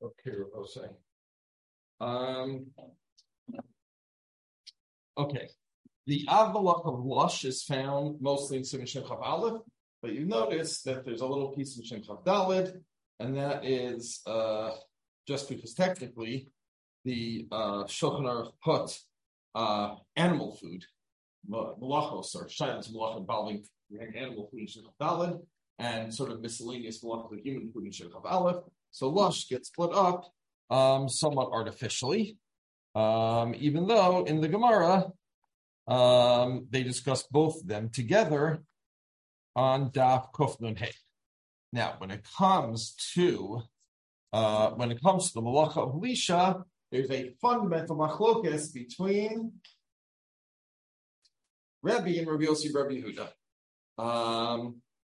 Okay, Jose. Okay. The Avalok of Lush is found mostly in Simon Shem Chav Aleph, but you notice that there's a little piece in Shem Chav Daled, and that is just because technically the Shulchan Aruch put animal food, malachos or shaylas malach involving animal food in Shem Chav Daled, and sort of miscellaneous malach of human food in Shem Chav Aleph. So Lush gets split up somewhat artificially, even though in the Gemara they discuss both of them together on Daf Kuf Nun Hey. Now, when it comes to the Malacha of Lisha, there's a fundamental machlokas between Rebbe and Rabbi Yossi Rabbi Yehuda.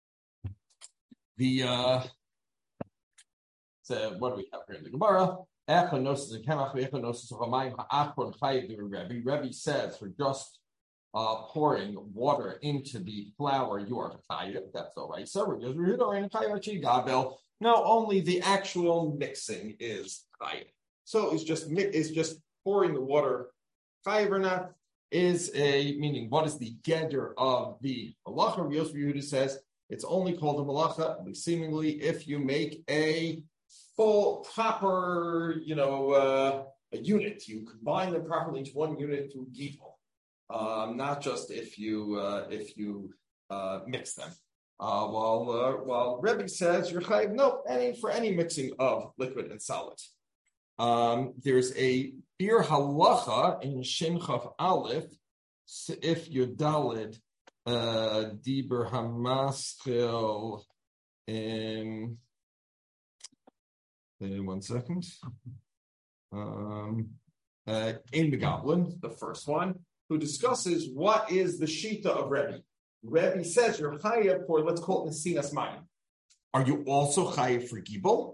So what do we have here in the Gemara? Rebbe says for just pouring water into the flour, you are chayiv. That's all right. So no, only the actual mixing is chayiv. So it's just pouring the water chayiv or not is a meaning. What is the geder of the malacha? Rabbi Yossi Yehuda says it's only called a malacha, seemingly, if you make a full, proper, a unit. You combine them properly into one unit through gittel. Not just if you mix them. While Rebbe says you're chayiv, no, for any mixing of liquid and solid. There's a bir halacha in Shem Chav Aleph, if you dalid diber hamaschil in 1 second. In the Goblin, the first one, who discusses what is the shita of Rebbe. Rebbe says you're chayiv for, let's call it nesinas mayim. Are you also chayiv for gibel?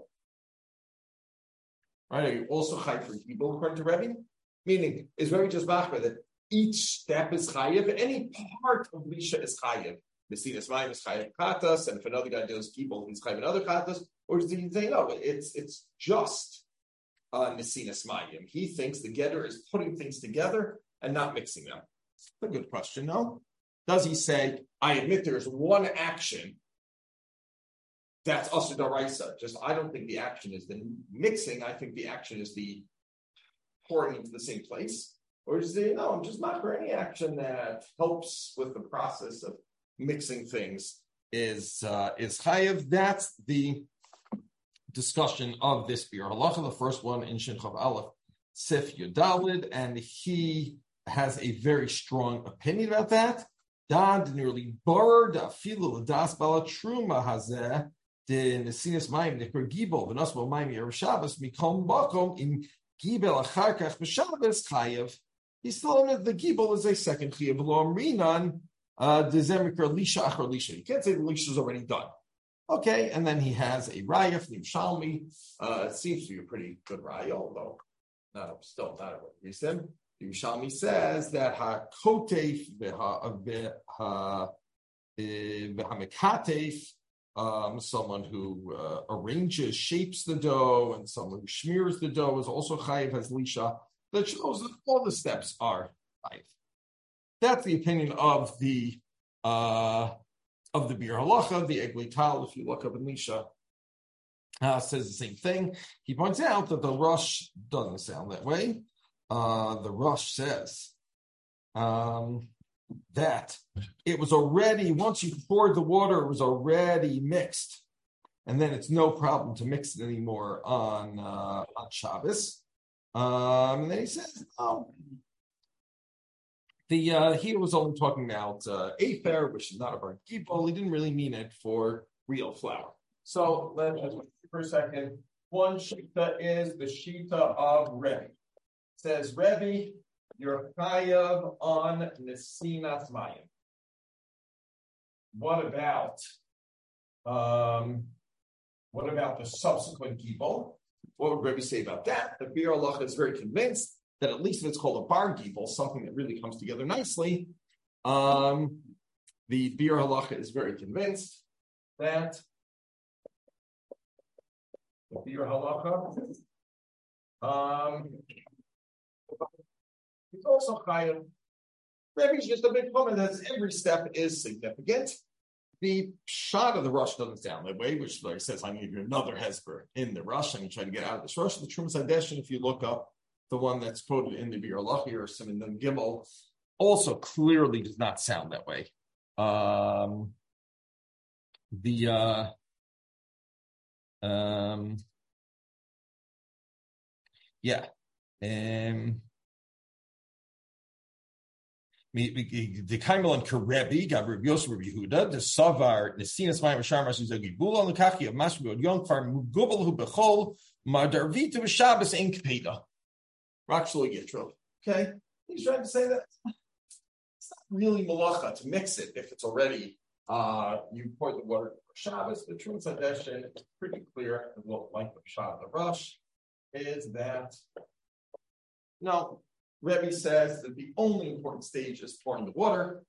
Right? Are you also chayiv for gibel according to Rebbe? Meaning, is Rebbe just machmer that each step is chayiv? Any part of lisha is chayiv. Nesinas mayim is chayiv katas, and if another guy does gibel, he's chayiv another katas. Or does he say no? It's just nesinas mayim. He thinks the getter is putting things together and not mixing them. A good question, no? Does he say, I admit there's one action that's asur d'oraisa? Just, I don't think the action is the mixing. I think the action is the pouring into the same place. Or does he say, no, I'm just not for any action that helps with the process of mixing things is chayiv. That's the discussion of this bir halacha, the first one in Shem Chav Aleph, Sif Yudalid, and he has a very strong opinion about that. Dad nearly burned a filu das bala truma hazeh the nesinas mayim necher gibel v'nasmo mayim yer Shabbos mikom bakom in gibel achar kach b'Shabbos chayev. He's still in the gibel is a second chayev lo amrinan the zemikar lisha achar lisha. You can't say the lisha is already done. Okay, and then he has a raya from Yerushalmi. It seems to be a pretty good raya, although still not a reason. Yerushalmi says that ha-kotef v'ha-mekatef, someone who arranges, shapes the dough, and someone who smears the dough is also chayiv, has lisha. That shows that all the steps are chayiv. That's the opinion of the bir halacha. The Eglei Tal, if you look up in lisha, says the same thing. He points out that the Rosh doesn't sound that way. The Rosh says that it was already, once you poured the water, it was already mixed, and then it's no problem to mix it anymore on Shabbos. And then he says, he was only talking about afer, which is not a burnt gibel. He didn't really mean it for real flour. So let's for a second. One shita is the shita of Rebbe. Says Rebbe, you're chayav on nesinas mayim. What about the subsequent gibel? What would Rebbe say about that? The bir halacha is very convinced that at least if it's called a bar gibel, something that really comes together nicely, the bir halacha is very convinced that Your halacha. It's also chayav. Maybe it's just a big comment that every step is significant. The shot of the rush doesn't sound that way, which like says I'm going to give you another hesper in the rush. I'm going to try to get out of this rush. The Trumas Hadeshin, if you look up the one that's quoted in the Bir Lachi or some in the Gimel, also clearly does not sound that way. The Kaimel and Karebi, Gabriel Yosef Yehuda, the Savar, the Sinas Mayim Shar Masu Zagibula, and the Kaki of Mashu Young Farm Mugubal who Bechol, Madarvita with Shabbos in Kpeda. Rakshlo Yitro. Okay? He's trying to say that it's not really malacha to mix it if it's already you pour the water for Shabbos. The Trumas Hadeshin is pretty clear, and what like the shot of the rush is that no. Rebbe says that the only important stage is pouring the water,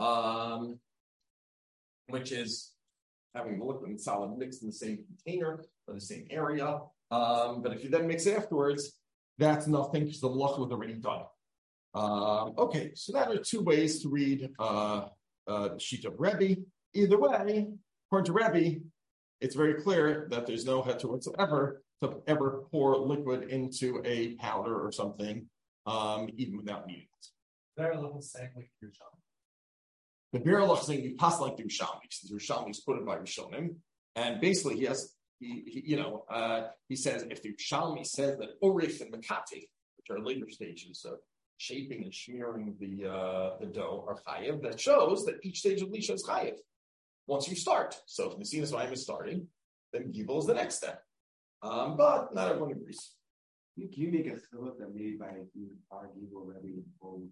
which is having the liquid and solid mixed in the same container or the same area. But if you then mix afterwards, that's nothing because the malacha was already done. Okay, so that are two ways to read the sheet of Rebbe. Either way, according to Rebbe, it's very clear that there's no heter whatsoever to ever pour liquid into a powder or something. Even without needing it. The Berelach is saying like Yerushalmi. The Berelach is saying you pass like the Yerushalmi, because the Yerushalmi is quoted by Rishonim, and basically he says if the Yerushalmi says that Orif and Makati, which are later stages of shaping and smearing the dough, are chayev, that shows that each stage of lisha is chayev once you start. So if Nesinas Mayim is starting, then Gibel is the next step. But not everyone agrees. Can you make a philip that maybe by our Gibel Rebbe both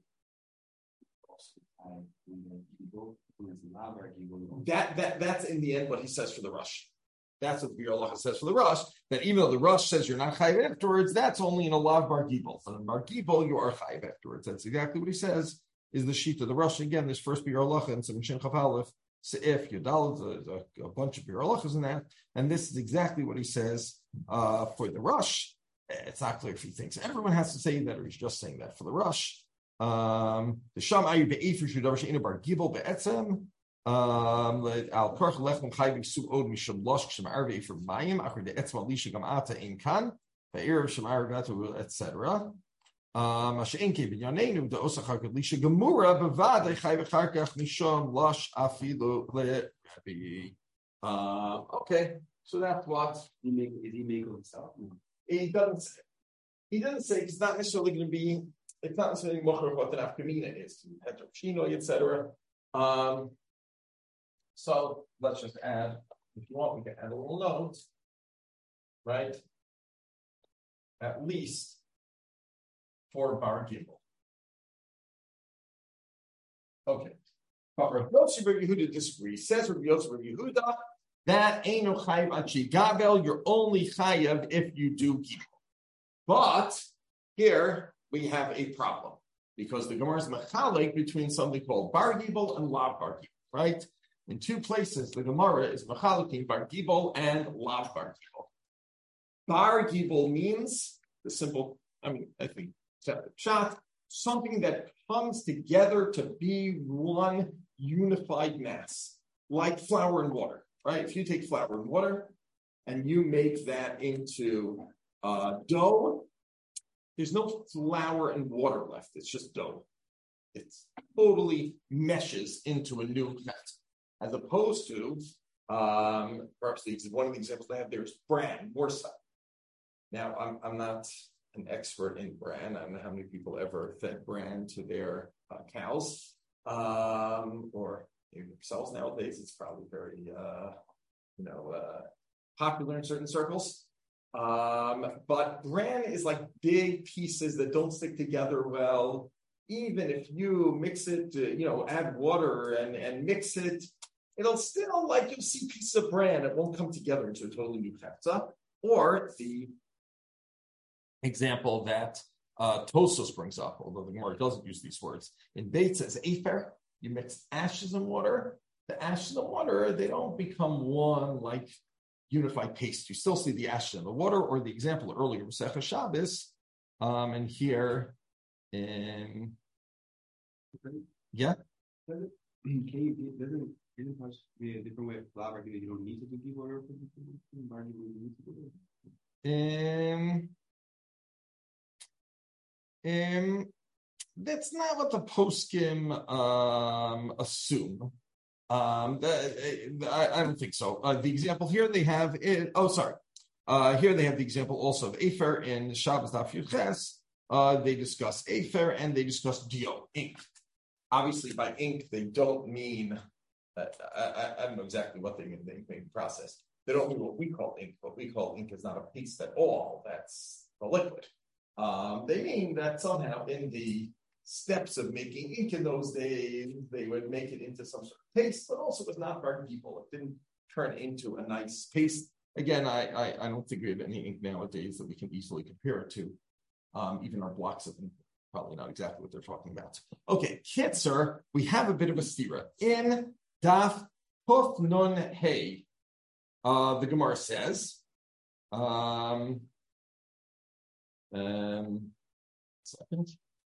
that's in the end what he says for the rush. That's what the Bir Halacha says for the rush. That even though the rush says you're not chayiv afterwards, that's only in a lav bar gibel. And in bar gibel you are chayiv afterwards. That's exactly what he says. Is the sheet of the rush again? This first Bir Halacha and some Shin Chaf Aleph, Seif Yudal, a bunch of Bir Halachas in that, and this is exactly what he says for the rush. It's not clear if he thinks everyone has to say that, or he's just saying that for the rush. The Sham Ayu be'efer shudavar she'ina bar gibel be'etzem al korch lechem chayvik su od mishum losh kshem arve for mayim achar de'etzem alisha gam ata ein kan ve'erev shem arve etc. Mashenke b'yanenu de'osachar kadlisha gemura bevadei chayvik charkach mishum losh afilu le'rebi. Okay, so that's what is he making himself? He doesn't say. He doesn't say it's not necessarily going to be. It's not necessarily mocher what the nafkamina is, heterochino, etc. So let's just add. If you want, we can add a little note, right? At least for bar gibel. Okay. But Rabbi Yosef Bar Yehuda disagrees. Says Rabbi Yosef Bar Yehuda that ain't no chayiv achi gabel. You're only chayiv if you do gibel. But here we have a problem because the Gemara is mechalek between something called bar gibel and lav bar gibel, right? In two places, the Gemara is mechalek bar gibel and lav bar gibel. Bar gibel means the simple. I think shot something that comes together to be one unified mass, like flour and water, right? If you take flour and water and you make that into dough, there's no flour and water left. It's just dough. It totally meshes into a new mat, as opposed to perhaps one of the examples they have there is bran, morsa. Now, I'm not an expert in bran. I don't know how many people ever fed bran to their cows or themselves nowadays. It's probably very popular in certain circles. But bran is like big pieces that don't stick together well. Even if you mix it, add water and mix it, it'll still, you'll see pieces of bran. It won't come together into a totally new chefza. Or the example that Tosos brings up, although the Gemara doesn't use these words. In Beit says afer, you mix ashes and water. The ashes and water, they don't become one like unified paste. You still see the ashes in the water, or the example earlier, Masechah Shabbos, and here in yeah. Can doesn't be a different way of flour because you don't need to do deep order for That's not what the poskim assume. I don't think so. The example here they have here they have the example also of Afer in Shabbos Daf Yud Ches. They discuss Afer and they discuss Dio, ink. Obviously, by ink they don't mean. I don't know exactly what they mean. The ink process. They don't mean what we call ink. What we call ink is not a paste at all. That's the liquid. They mean that somehow in the steps of making ink in those days, they would make it into some sort of paste, but also it was not bar gibel. It didn't turn into a nice paste. Again, I don't think we have any ink nowadays that we can easily compare it to. Even our blocks of ink, probably not exactly what they're talking about. Okay, Kitzer, we have a bit of a stira. In Daf Kuf Nun Hey, the Gemara says, second.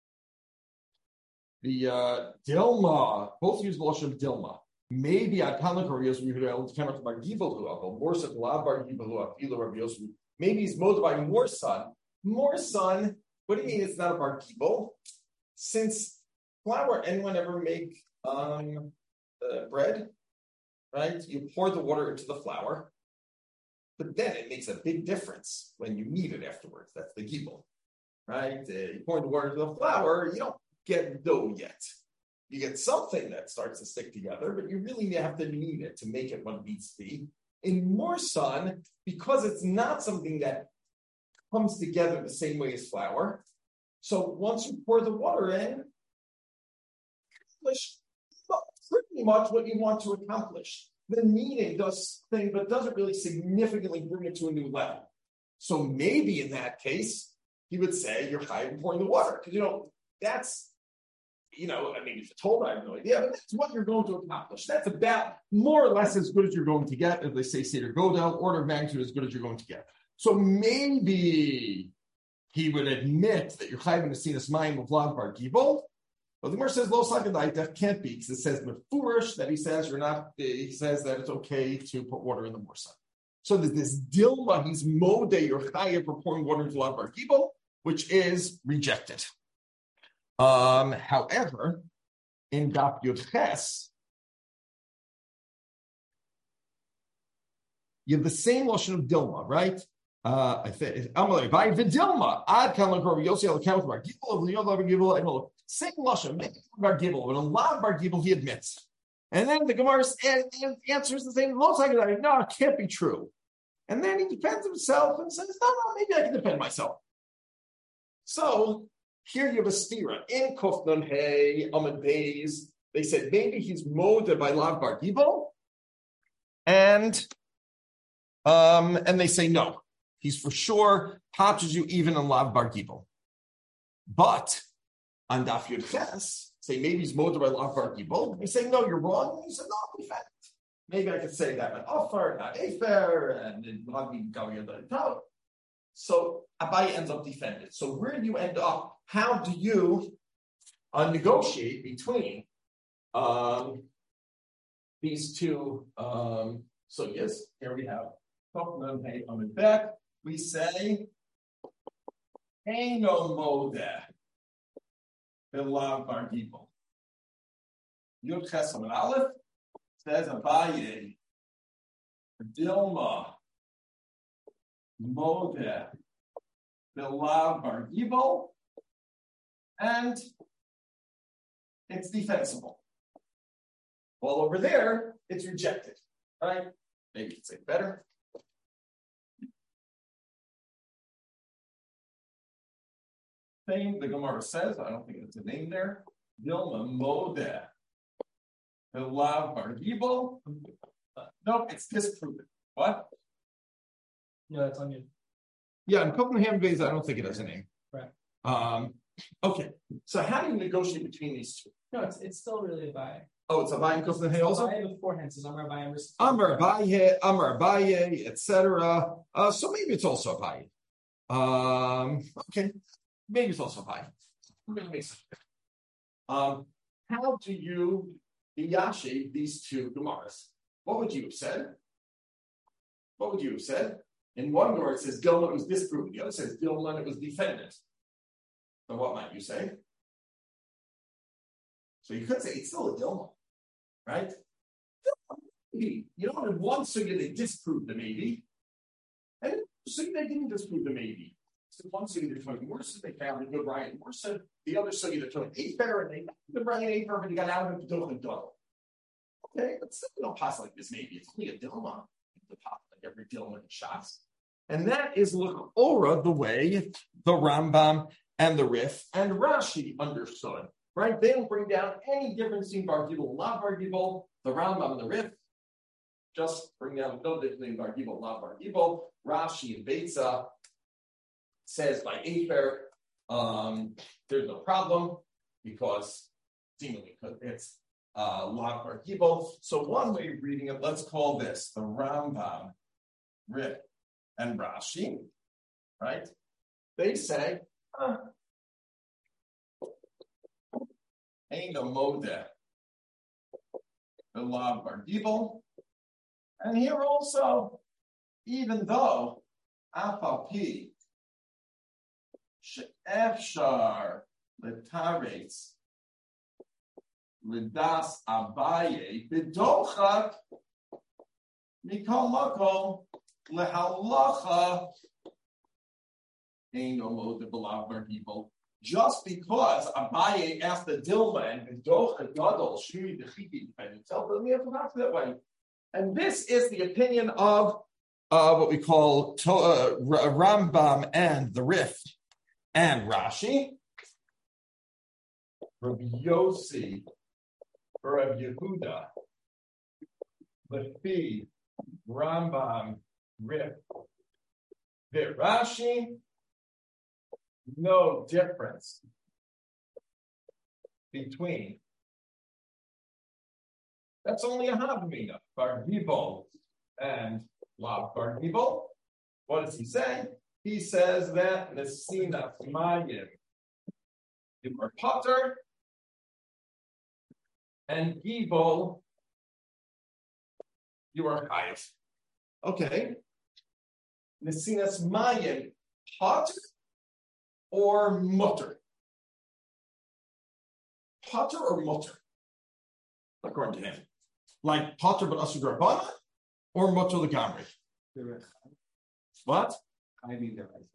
The Dilma, both use the lashon of Dilma. Maybe at Tanakh Rav we could count to Bar Gibel Huavel, more son La Bar Gibel Huavel Rav Yosef. Maybe he's molded by more son. More son. What do you mean it's not a Bar Gibel? Since flour, anyone ever make bread? Right? You pour the water into the flour, but then it makes a big difference when you knead it afterwards. That's the Gibel, right? You pour the water into the flour, you don't get dough yet. You get something that starts to stick together, but you really have to knead it to make it what it needs to be. In Morsan, because it's not something that comes together the same way as flour, so once you pour the water in, accomplish pretty much what you want to accomplish. The kneading does thing, but doesn't really significantly bring it to a new level. So maybe in that case, he would say you're high in pouring the water. Because, that's, I mean, if you're told, I have no idea, but that's what you're going to accomplish. That's about more or less as good as you're going to get. If they say Seder Godel, order of magnitude as good as you're going to get. So maybe he would admit that you're high in the Sinus Mayim of Lav Bar Gibel. But the Gemara says Lo Sakadai, that can't be, because it says Mefurish that he says he says that it's okay to put water in the Morsa. So there's this Dilma, he's Mode, you're Chayev for pouring water into Lav Bar Gibel, which is rejected. However, in Daf Yud Ches, you have the same lotion of Dilma, right? I said, Amalei by Vidilma, Ad Kalan Rav Yossi al Kalam Bar Gibel of Leon Bar Gibel and same lotion, Bar Gibel, but a lot of Bar Gibel he admits, and then the Gemara answers the same. No, it can't be true. And then he defends himself and says, no, maybe I can defend myself. So here you have a stira in Kofnan Hey Amid Beis. They said maybe he's molded by Lav Bar Gibel, and they say no. He's for sure touches you even on Lav Bar Gibel. But on Daf Yud Ches, say maybe he's molded by Lav Bar Gibel. They say, no, you're wrong. And he said, no, in fact, maybe I could say that an offer, not Afer, and then so Abaye ends up defended. So where do you end up? How do you negotiate between these two? So yes, here we have on the back. We say, Eino Modeh Bilav Bar Gibel. Yud Ches Amud Aleph says Abaye Dilma Modeh Bilav Bar Gibel, and it's defensible. Well, over there, it's rejected, right? Maybe you could say it better. Thing the Gemara says, I don't think it's a name there. Dilma Modeh Bilav Bar Gibel. Nope, it's disproven. What? Yeah, that's on you. Yeah, in Copenhagen Bays, I don't think it has a name. Right. Okay, so how do you negotiate between these two? No, it's still really a buy. Oh, it's a buy because of the hay also? Buy beforehand says Amar Abaye versus Amar Abaye, etc. So maybe it's also a buy. Okay, maybe it's also a buy. How do you biyashi these two Gemaras? What would you have said? What would you have said? In one Gemara it says Dilma was disproven. The other says Dilma and it was defended. So what might you say? So you could say it's still a Dilma, right? Maybe. You know, in one sugya they disproved the maybe, and in sugya they didn't disprove the maybe. So one sugya they're talking Morsa, they found a good Ryan Morsa. The other sugya they're talking Afer, and they the Ryan Afer, and they got out of it and double. Okay, but still we don't pass like this maybe. It's only a Dilma. The pop like every Dilma in shots. And that is l'ora the way the Rambam and the Rif and Rashi understood, right? They don't bring down any difference between Bar Gibel and Lav Bar Gibel. The Rambam and the Rif just bring down no difference between Bar Gibel and Lav Bar Gibel. Rashi and Beitza says by Afer, there's no problem because seemingly it's Lav Bar Gibel. So one way of reading it, let's call this the Rambam, Rif, and Rashi, right? They say, ain't no modeh, the Lav Bar Gibel. And here also, even though Afapi She'efshar L'taretz L'das Abaye B'dochak Mikol Makom L'halacha Ain't no modeh Lav Bar Gibel. Just because Abaye asked the Dilma and B'dochak Gadol Shuri Dechiki defend himself, doesn't have to act that way. And this is the opinion of what we call Rambam and the Rif and Rashi. Rabbi Yossi, Rabbi Yehuda, Lefi, Rambam, Rif, Rashi, no difference between. That's only a Havamina, Bar Gibel and Lav Bar Gibel. What does he say? He says that Nesina Mayim, you are Potter, and Gibel, you are Chayiv. Okay. Nesinas Mayim, Potter or Mutter? Potter or Mutter? According to him. Like Potter but Asur Rabbanah or Mutter L'Gamri? What? I mean,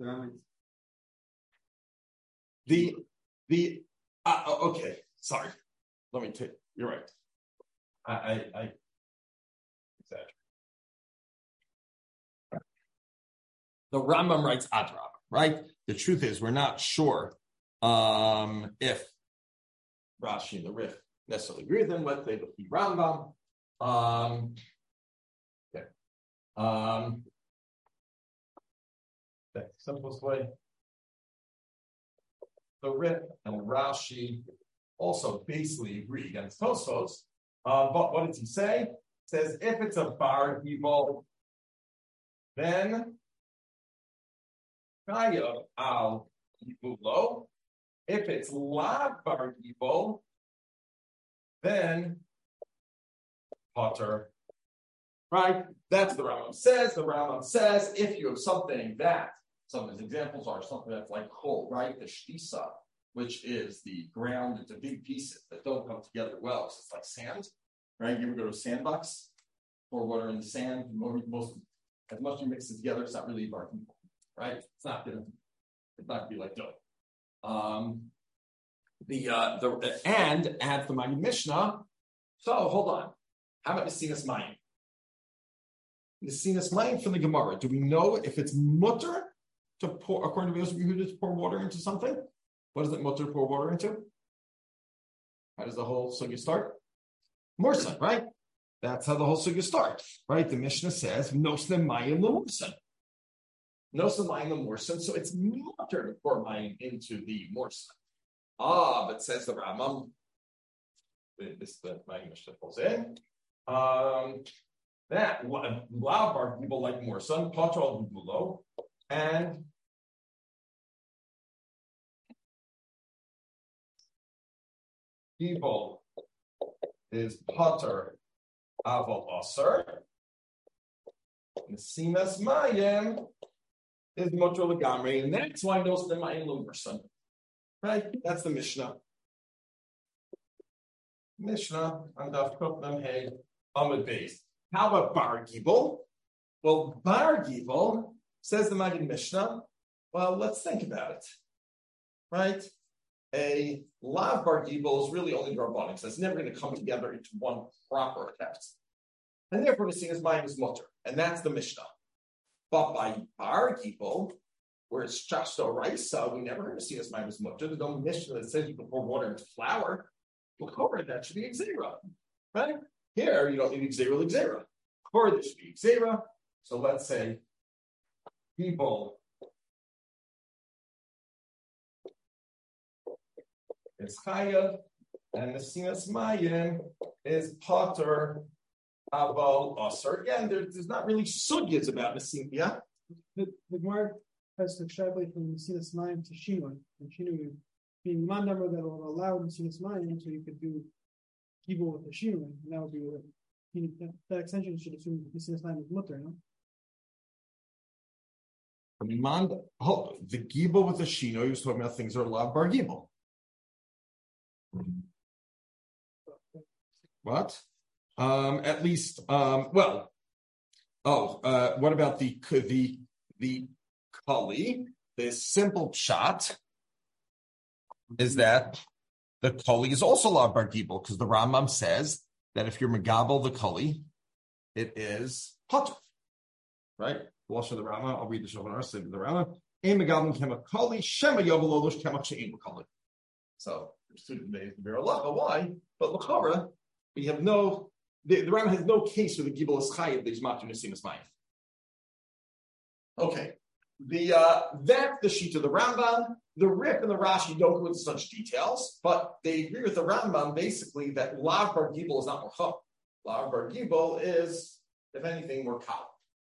okay, sorry. Let me take. You're right. I exaggerate. The Rambam writes Adrab, right? The truth is, we're not sure if Rashi and the Rif necessarily agree with them. Let's say the Rambam. Okay. The simplest way. The Rif and Rashi also basically agree against Tosfos. But what does he say? He says if it's a Bar Gibel, then Chayav al Yibulo. If it's Lav Bar Gibel, then Potter. Right? That's the Rambam says. The Rambam says if you have something that, some of his examples are something that's like chol, right? The shtisa, which is the ground into big pieces that don't come together well. So it's like sand, right? You ever go to a sandbox, pour water in the sand, as much as you mix it together, it's not really Bar Gibel, right? It's not gonna be like dough. And add the Magid Mishnah. So hold on. How about Nesinas Mayim? Nesinas Mayim from the Gemara. Do we know if it's mutter to pour, according to Yosef Yehuda, to pour water into something? What is it mutter to pour water into? How does the whole sugya start? Morsa, right? That's how the whole sugya starts, right? The Mishnah says Nosne Mayim Lemorsan. Nosne Mayim Lemorsan. So it's mutter to pour mayim into the morsa. But says the Rambam, this my Mishnah pulls in. That Lavar people like more son, Patral Bulo, and people is Potter Aval Aser, Nesimas Mayim is Motor Lagamri, and that's why those the Mayim Lumerson. Right? That's the Mishnah. Mishnah on Daf Kufnam Hey Amud Beis. How about Bar Gibel? Well, Bar Gibel says the Maggid Mishnah. Well, let's think about it. Right? A Lav Bar Gibel is really only Rabbanim, so it's never going to come together into one proper text. And therefore, the Sinas Mayim is Mutter, and that's the Mishnah. But by Bar Gibel, where it's just a Raisa, we never heard of Sinas Mayim is Mutter. There's no Mishnah that says you can pour water into flour. Look over it, that should be Xera. Right? Here, you don't need Xera. Or this should be Xera. So let's say people is Chayav, and the Sinas Mayim is Potter Aval Aser. Again, there's not really sugyas about Nesim. Yeah? The Gemara has to extrapolate from Sinas Mayim to Shinui, and Shinui being one number that will allow Sinas Mayim, so you could do Gibel with the Shinui, and that would be that extension should assume the Sinas Mayim is Mutter, no? The Gibel with the Shino, he was talking about things that are allowed Bar Gibel. What? At least, what about the Kali? The simple pshat is that the Kali is also allowed Bar Gibel, because the Rambam says that if you're Megabel the Kali, it is Potter. Right? Wash of the Rambam, I'll read the Shulchan Aruch, the Rambam. Ein Megabel Kemach Kali, Shema Yovel Olosh Kemach She'ein Kali. So, why? But L'chara, we have no, the Rambam has no case for the Gibel is Chayiv, there's Matu Nesimas Mayim. Okay. That's the sheet of the Rambam. The Rip and the Rashi don't go into such details, but they agree with the Rambam basically that Lav Bar Gibel is not Morcham. Lav Bar Gibel is, if anything, more Kal.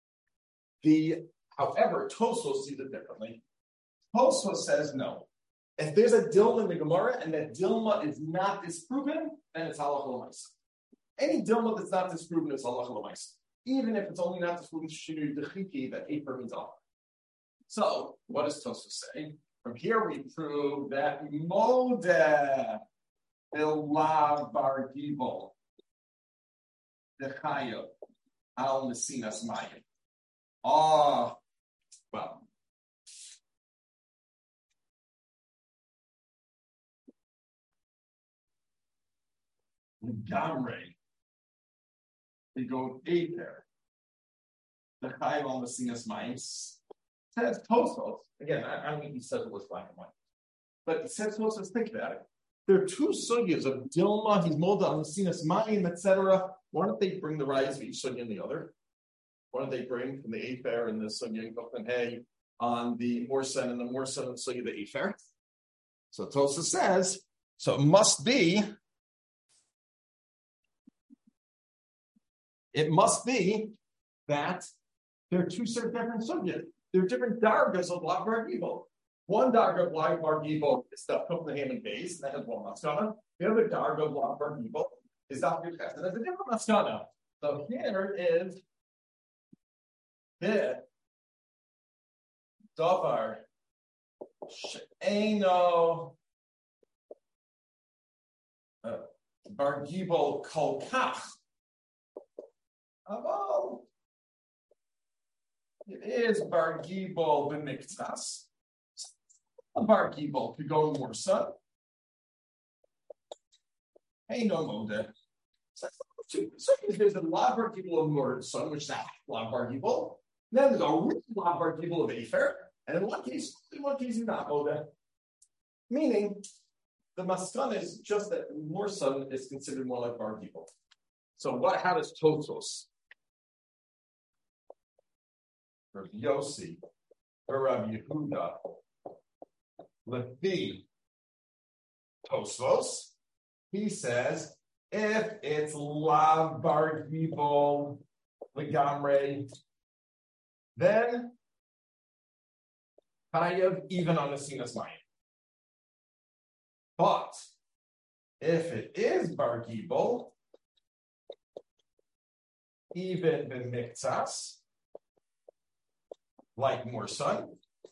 However, Tosfos sees it differently. Tosfos says no. If there's a Dilma in the Gemara and that Dilma is not disproven, then it's Halach L'Maisa. Any Dilma that's not disproven is Halach L'Maisa. Even if it's only not disproven Shinu Dechiki, that Eper means Allah. So, what does Tosfos say? From here we prove that Modeh Ilav Bar Gibel Dechayo Al Mesinas Mayim. Well. Gamre. We go 8 there. The Chayav Al Mesinas Mayim says Tosfos. Again, I don't think he said it was black and white. But it says Tosfos, think about it. There are 2 sugyas of Dilma, he's Molda on Mesinas Mayim, etc. Why don't they bring the rise of each sugya in the other? Why don't they bring from the Eifer and the sugya in Kofan Hay on the Morsen and the Morsen and sugya the Eifer? So Tosfos says, so it must be that there are 2 certain different sugyas. There are different dargas of Lav Bar Gibel. One darga of Lav Bar Gibel is stuff cooked in the ham and base, and that has one maskana. The other darga of Lav Bar Gibel is Daf Yuches, and has a different maskana. So here is the Davar She'eino Bar Gibel Kol Kach. It is Bar Gibel b'miktas. Bar Gibel could go more sun. Hey, no Modeh. So there's a Lav Bar Gibel of more sun, which is a Lav Bar Gibel. Then there's a real Lav Bar Gibel of Eifer, and in one case is not Modeh. Meaning, the maskana is just that more sun is considered more like Bar Gibel. So how does Tosfos? Or Yossi, or Rabbi Yehuda, Lefi, Tosfos, he says, if it's lav bar gibol legamre, then chayav even on the sinas mayim. But if it is bar gibol, even b'miktsas, like Mursan,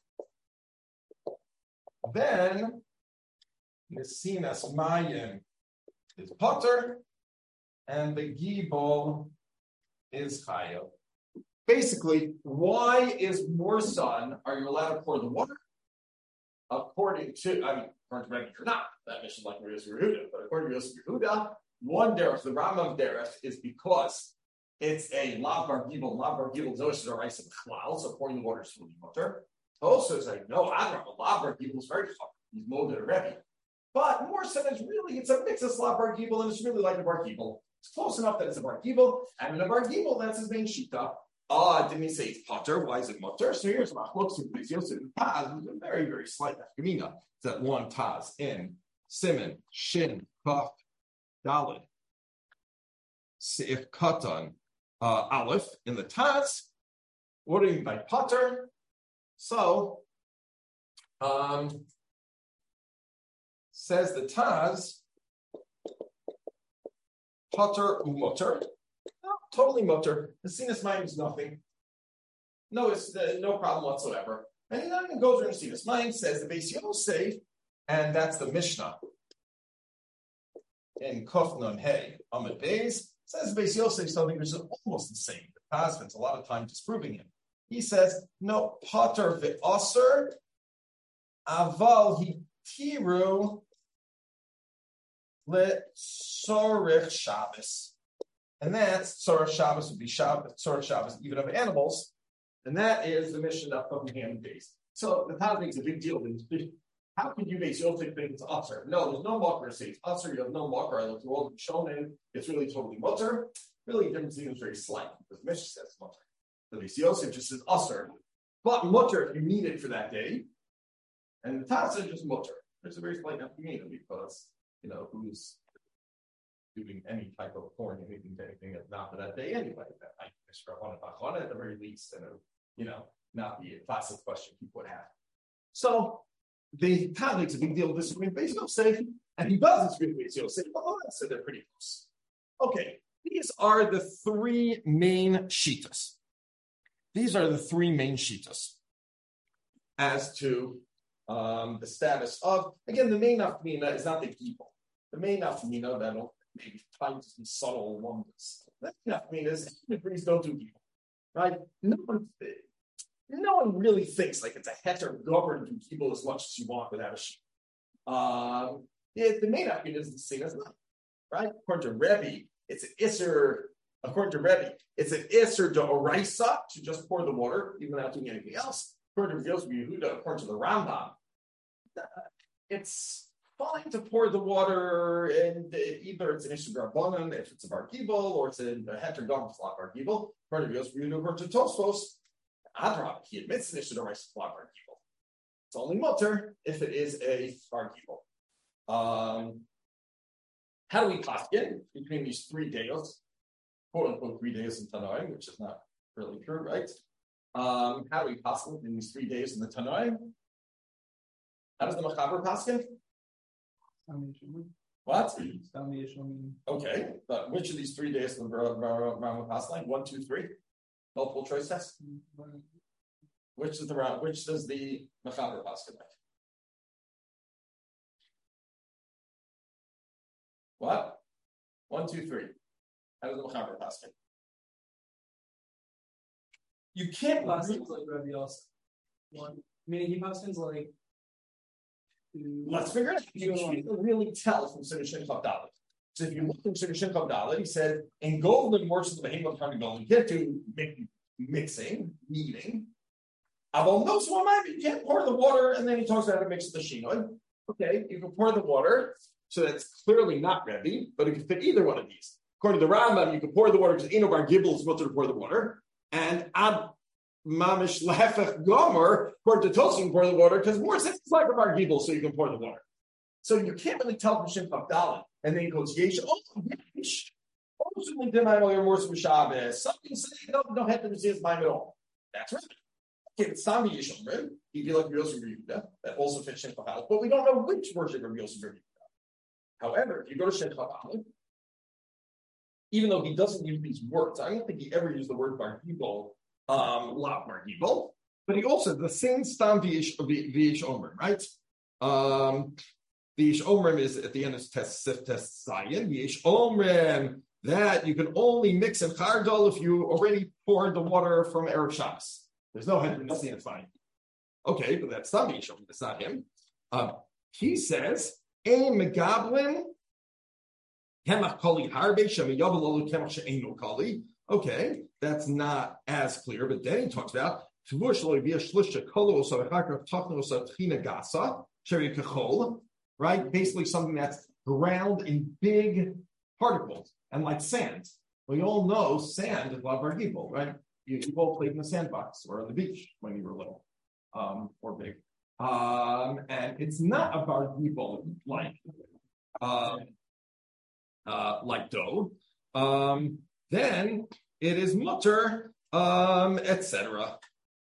then Mesinas Mayim is Potter, and the Gibol is Chayav. Basically, why is Mursan, are you allowed to pour the water? According to Rebbe, you're not. That mission like Yosef Yehuda. But according to Yosef Yehuda, one derech, the Rambam derech, is because it's a lav bar gibel. Lav bar gibel is also a rice of chlal, so pouring the water is fully mutter. Also, it's like, no, Adrab, lav bar gibel is very tough. He's molded a Rebbe. But Morson is really, it's a mix of lav bar gibel, and it's really like a bar gibel. It's close enough that it's a bar gibel, and in a bar gibel, that's his main shita. Didn't he say it's potter? Why is it mutter? So here's Machlokes in Beis Yosef and Taz, with a very, very slight nafkamina. It's that one Taz in Siman, Shin, Kaf, Dalid, Seif Katan, Aleph in the Taz. What do you mean by potter? So, says the Taz, potter umutter. Totally mutter. The sinus mayim is nothing. No, it's no problem whatsoever. And he not even goes around sinus mayim, says the Beis Yosef, and that's the Mishnah in Kof Nun Hey Amud Beis. Says the Beis Yosef something which is almost the same. The Taz spends a lot of time disproving him. He says, no, potter ve'aser, aval hitiru le'sorich Shabbos. And that's Tzorach Shabbos would be Tzorach Shabbos even of animals, and that is the mission of Ham days. So the Taz makes a big deal. How could you base your think it's Usher? No, there's no Makar say it's Usher. You have no Makar. I look through all the Shonin. It's really totally Mutter. Really, the difference is very slight because the Mishnah says Mutter. The Beis Yosef just says Usher, but Mutter if you need it for that day, and the Taz says just Mutter. There's a very slight nafkamina because who's doing any type of pouring anything to anything that's not for that day anyway. I Bachana at the very least, and not be a classic question people would have. So the Taz makes a big deal of this with Beis Yosef, and he does this with Beis Yosef, so they're pretty close. Okay, these are the three main shitas. These are the three main shitas as to the status of, again, the main nafkamina is not the people. The main nafkamina that'll maybe find some subtle wonders. That nafkamina is priests don't do people, right? No one really thinks like it's a heter governed to people as much as you want without a sheep. The main nafkamina is the same as not, right? According to Rebbe, it's an isser. According to Rebbe, it's an isser de oraisa to just pour the water, even without doing anything else. According to Yosef Yehuda, according to the Rambam, it's fine to pour the water, and either it's an issue of Rabbanan if it's a bar gibel, or it's a heter gam flak bar gibel. According to Yosef Yehuda, according to Tosfos, Adrab, he admits an issue of oraisa flak bar gibel. It's only mutter if it is a bar gibel. How do we paskin between these 3 days? Quote unquote 3 days in Tanoim, which is not really true, right? How do we paskin in these 3 days in the Tanoim? How does the Machaber paskin? What? Okay, but which of these 3 days of the Rambam paskin? 1, 2, 3. Multiple choice test. Which does the Machaber paskin like? What? 1, 2, 3. How does the Machaber paskin? You can't Paskins like Rabbi Yosef. Meaning he paskins like. Let's figure it out. You can't really tell from Siddur Shin Chav Dalet. So if you look from Siddur Shin Chav Dalet, he said in golden words of the behemoth coming golden, you get to mixing, kneading. Aval knows what you can't pour the water, and then he talks about how to mix the shinoi. Okay, you can pour the water, so that's clearly not Rebbe, but it can fit either one of these. According to the Rambam, you can pour the water because Eno Bar Gibel is mutter to pour the water, and Ad Mamish Lehefech Gomer, according to Tosin, you can pour the water because more sense like a Bar Gibel, so you can pour the water. So you can't really tell from Shin Dalet. And then he goes, Yesh, Yesh. Something say no head to his mind at all. That's right. Okay, it's Sami Yishomrim. He'd be like Yosef Yehuda, that also fits Shin Dalet, but we don't know which version of Yosef Yehuda. However, if you go to Shin Dalet, even though he doesn't use these words, I don't think he ever used the word Bar Gibel, Lav Bar Gibel, but he also the same Stam V'Yish Omrim, right? V'Yish Omrim is at the end of test Zion. V'Yish Omrim that you can only mix in Chardol if you already poured the water from Erev Shabbos. There's no head, nothing, it's fine. Okay, but that's not V'Yish Omrim. That's not him. He says, Ein Megablin. Okay, that's not as clear, but then he talks about right? Basically something that's ground in big particles and like sand. We all know sand is Lav Bar Gibel, right? You all played in the sandbox or on the beach when you were little, or big. And it's not a Bar Gibel like dough, then it is mutter, etc.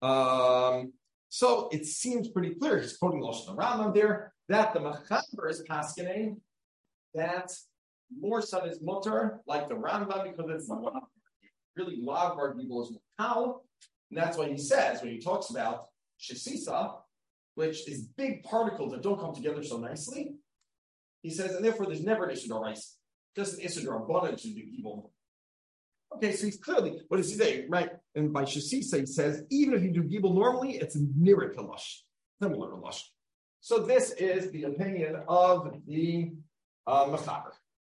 So it seems pretty clear. He's quoting Lashon Rambam there that the Mechaber is paskening that more sun is mutter like the Rambam because it's not really Lav Bar Gibel is Mukal, and that's why he says when he talks about Shesisa, which is big particles that don't come together so nicely. He says, and therefore there's never an issue to rice. Just an issue or abundance to do evil. Okay, so he's clearly, what does he say, right? And by Shesisa, he says, even if you do evil normally, it's near to lush, similar to lush. So this is the opinion of the Mechaber.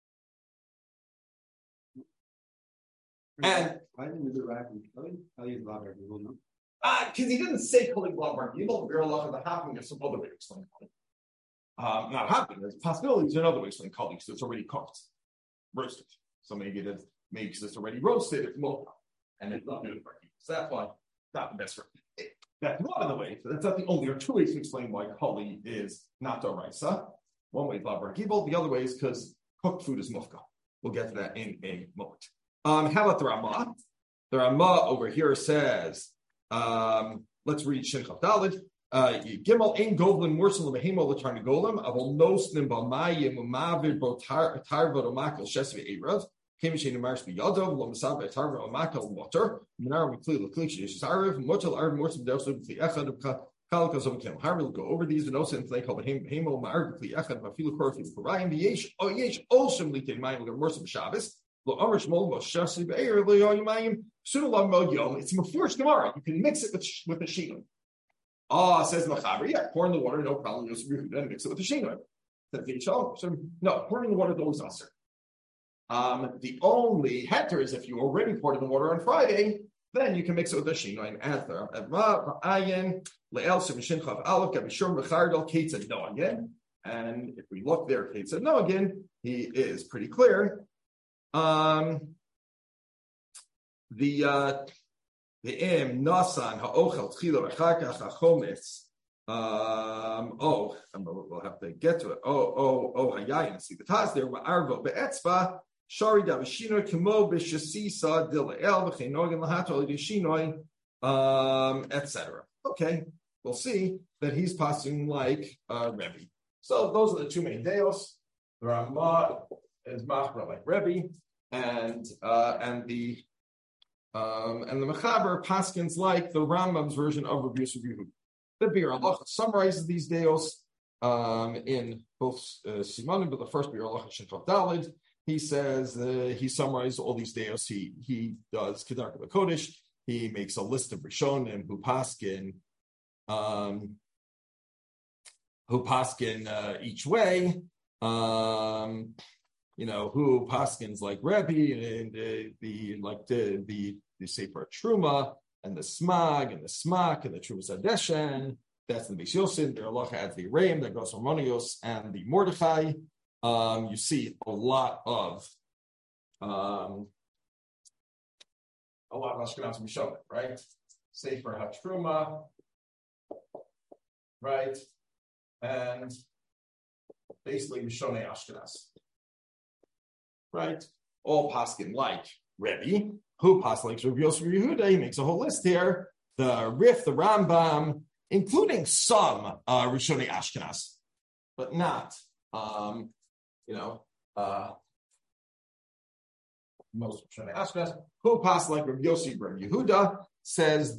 And why didn't you do that? Kelly is Lav Bar Gibel, no? Because he didn't say calling Lav Bar Gibel, the Allah of the happening. There's some other way to explain it. Not happening. There's a possibility. There's another way to explain calling, so it's already cooked. Roasted. So maybe because it's already roasted, it's more, and it's not good for you. So that's why it's not the best. That's one of the ways. That's not the only. There are two ways to explain why kali is not doraisa. One way is Lav Bar Gibel. The other way is because cooked food is mufka. We'll get to that in a moment. How about the Ramah? The Ramah over here says, let's read Shin Chav Daled. Gimel ein govlin morsel behemo l'tarni golem avol nosnim b'mayim u'mavir bo tarva d'omakel shesvi eirav kemishin u'marish b'yadov lo misav b'tarva d'omakel water minar mikli l'klik sheyesh arav motel arav morsel b'dosel b'kli echad b'kalka zom kem harvil go over these v'nosin and they call behemo ma'ar b'kli echad b'filu korfil b'rayim v'yesh olshem l'tei mayim l'gar morsel b'shabbos lo amr shmol bo shesvi b'eirav lo yoyim sooner long mo yom. It's mafurish tomorrow. You can mix it with the shino. Says Mechaber, yeah, pour in the water, no problem. Yosef Yehuda and mix it with the shino. No, pouring in the water is always usher. The only heter is if you already poured in the water on Friday, then you can mix it with the shino and add the ayin le'el semishin chav aleph gabishur mechardol ketzad no again. And if we look there, ketzad no again, he is pretty clear. The im nasan ha'ochel tchila v'chakach ha'chometz. We'll have to get to it. Hayayin. See the taz there. Ma'arvo be'etzva shari davishino kimo b'shesisa dila'el v'cheinogin lahato l'dishinoi, etc. Okay, we'll see that he's passing like Rebbe. So those are the two main deos. The Ramah is machra like Rebbe, and the Mechaber paskins like the Rambam's version of Rabbi Yosef Yehuda. The Bir Allah summarizes these deos in both Simanim, but the first Bir Allah Shin Chav Daled. He says he summarizes all these deos. He does Kedarka B'Kodesh. He makes a list of Rishonim who paskin each way. Who paskins like Rebbe and the Sefer Truma and the Smag and the Smak and the Truma Zadeshen. That's the Beis Yosin. The Allah adds the Reim that goes from Monios and the Mordechai. You see a lot of Ashkenaz Mishonim, right? Sefer HaTruma, right? And basically Rishonei Ashkenaz. Right? All paskin like Rebbe, who pas like Rabbi Yosef Yehuda. He makes a whole list here. The Rif, the Rambam, including some Rishonei Ashkenaz, but not, most Rishonei Ashkenaz. Who pas like Rabbi Yosef Yehuda says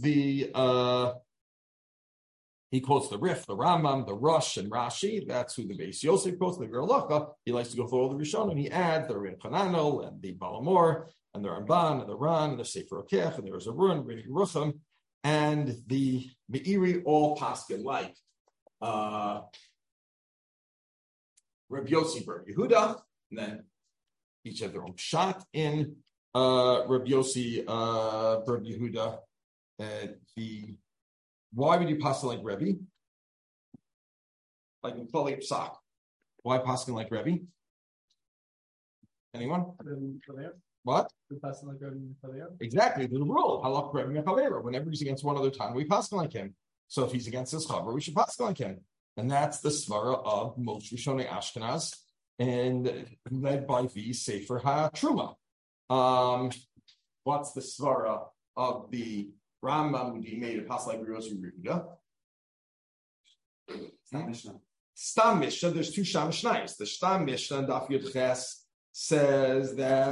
he quotes the Rif, the Rambam, the Rush, and Rashi. That's who the Beis Yosef quotes. The Gerlacha, he likes to go through all the Rishonim. He adds the Rin Chananel and the Balamor and the Ramban and the Ran and the Sefer Okech and there's a Run, Rin Yerucham, and the Meiri all paskin like Rabbi Yosef, Rabbi Yehuda, and then each have their own shot in Rabbi Yosef, Rabbi Yehuda. Why would you pass like Rebbe? Like in Klali Psak. Why passing like Rebbe? Anyone? What? Exactly, the rule. Halach Rebbe Mechavera. Whenever he's against one other time, we pass like him. So if he's against his chaver, we should pass like him. And that's the svara of most Rishonei Ashkenaz, and led by the Sefer HaTruma. What's the svara of the Rambam would be made a pass like Rabbi Yosef Yehuda? Stam Mishnah. There's two Sham Mishnayos. The Stam Mishnah and Daf Yud Ches says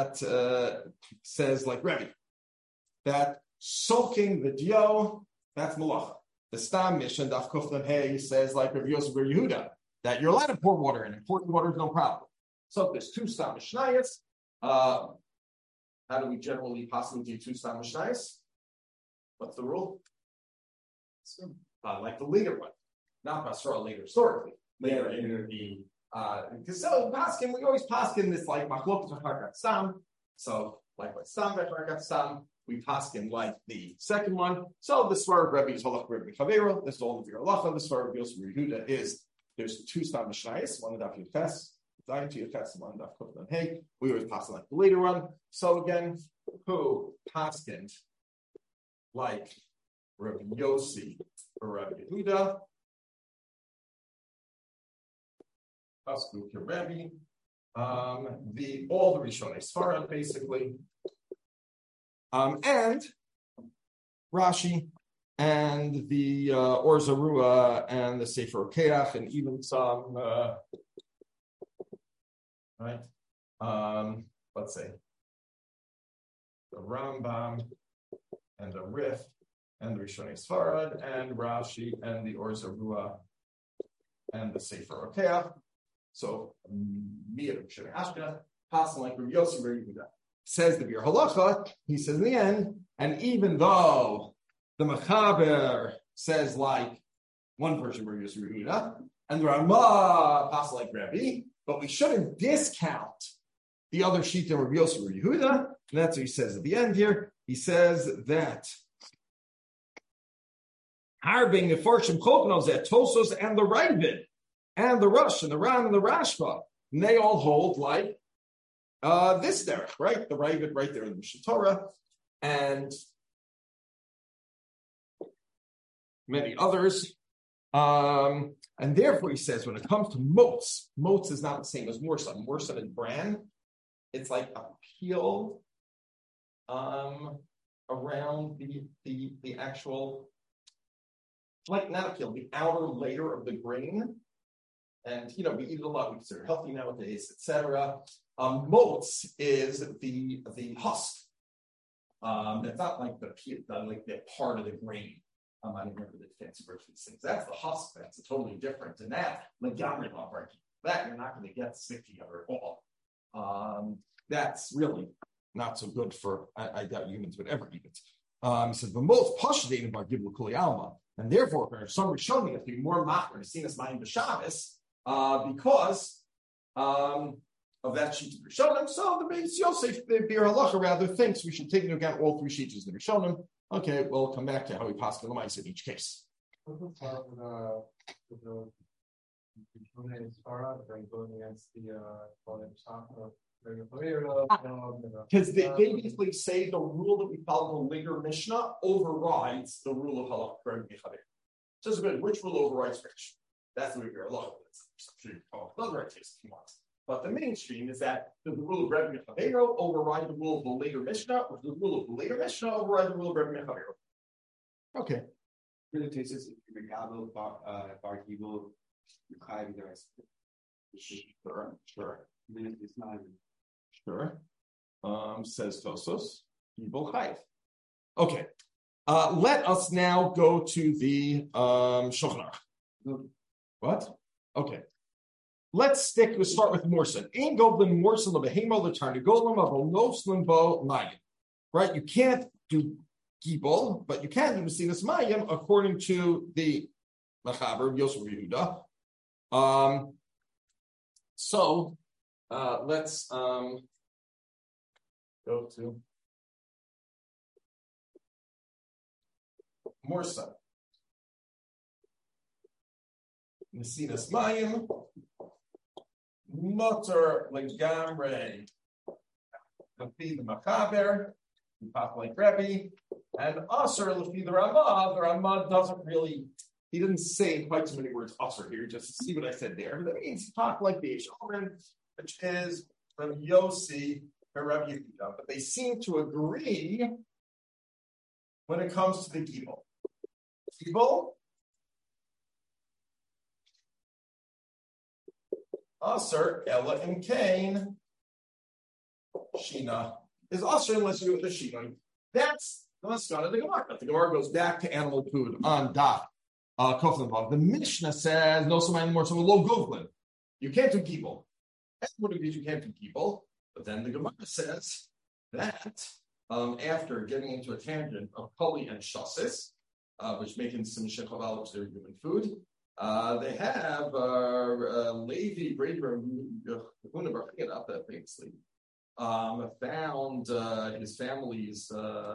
like Rebbe, that soaking the dio, that's malacha. The Stam Mishnah and Daf Kuflan Hey says like Rabbi Yosef Yehuda, that you're allowed to pour water in. Important water is no problem. So there's two Stam Mishnayos. How do we generally possibly do two Stam Mishnayos? What's the rule? Like the later one, not Basra later historically. Later in the because so paskin, we always paskin this like machlokes v'charkat sam. So like what sam v'charkat sam, we paskin like the second one. So the svara of Rebbe is halach Rebbe Chavero. This is all the Gerlacha. The svara of Yosef Yehuda is there's two stam mishnayos, one of Daf Yud Ches, Zayin to Yud Ches, and one of Daf Kuflan Hey. We always paskin like the later one. So again, who paskin like Rabbi Yossi or Rabbi Yehuda, Pasku Rebbe, all the Rishonei Sfarad basically, and Rashi and the Or Zarua and the Sefer Keach and even some let's say the Rambam and the Rif, and the Rishonei Sfarad, and Rashi, and the Or Zarua, and the Sefer Okeach. So, Mir Rishonei Ashkenaz, passing like Rabbi Yosef Yehuda. Says the Bir Halacha, he says in the end, and even though the Mechaber says like one version Rabbi Yosef Yehuda, and the Ramah passing like Rabbi, but we shouldn't discount the other sheet of Rabbi Yosef Yehuda, and that's what he says at the end here. He says that Harbing the Forshim Choknos at Tosos and the Ravid and the Rush and the Ram and the Rashba, and they all hold like this derech, right? The Ravid right there in the Mishnah Torah, and many others. And therefore, he says when it comes to motes is not the same as morsa. Morsa and bran, it's like a peel. Around the actual, like not a peel, the outer layer of the grain, and we eat it a lot. We consider healthy nowadays, etc. Motes is the husk. It's not like the part of the grain. I don't remember the fancy words for these things. That's the husk. That's totally different. And that, that you're not going to get sick together at all. That's really not so good for, I doubt humans would ever eat it. He says, the most pashdated by Gibla Kuli Alma, and therefore, for some Rishonim, have to be more machmer to see this mind b'Shabbos, because of that sheet of Rishonim. So the Beis Yosef, the Bir Halacha, rather thinks we should take into account all three sheets of the Rishonim. Okay, we'll come back to how we pass the Lamais in each case. What's the going against the because they basically say the rule that we follow in the later Mishnah overrides the rule of Halach Rebbe Mechaber. So it's good. Which rule overrides which? That's the way we're along. I'm sure you can call it another idea if you want. But the mainstream is that the rule of Rebbe Mechabeiro override the rule of the later Mishnah, or the rule of the later Mishnah override the rule of Rebbe Mechabeiro. Okay. For the cases, if you Megabel, Bar Gibel, you Chayiv the rest. Sure. It's not. Sure. Says Tosos, Gibel Chayiv. Okay. Let us now go to the Shulchan Aruch. What? Okay. Let's start with Morson. Ain't goblin Morson of a Hemo Latarni Golem of a Noslim Bo Mayim. Right? You can't do Gibel, but you can do Mesinas Mayim according to the Machaber Yosef Yehuda. So let's go to Morson. Mesinas Mayim. Mutter legamre, lefi the Machaber, pop like Rebbe, and Aser lefi the Ramah. The Ramah doesn't really. He didn't say quite so many words Aser here. Just to see what I said there. That means pop like the Yishorim, which is from Yossi and Rabbi Yehuda. But they seem to agree when it comes to the Gibel. Gibel. Aser, Ella, and Cain, Shina is Aser unless you do it with the Shina. That's the Maskana of the Gemara. The Gemara goes back to animal food on Daf. The Mishnah says no somebody more so low govlin. You can't do Gibel. Everybody agrees you can't do Gibel, but then the Gemara says that after getting into a tangent of Koli and Shasis, which making some shechaval, which they're human food. They have Levi Braver up that famously found his family's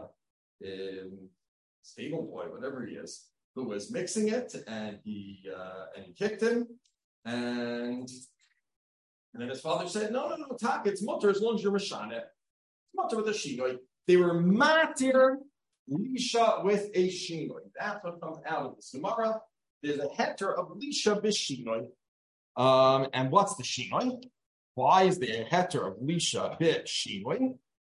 stable boy, whatever he is, who was mixing it, and he kicked him, and then his father said, "No, Tak, it's mutter as long as you're mashane. It's mutter with a shinoi." They were matir lisha with a shinoi. That's what comes out of this Gemara. There's a heter of lisha b'shinoi. And what's the shinoi? Why is there a heter of lisha b'shinoi?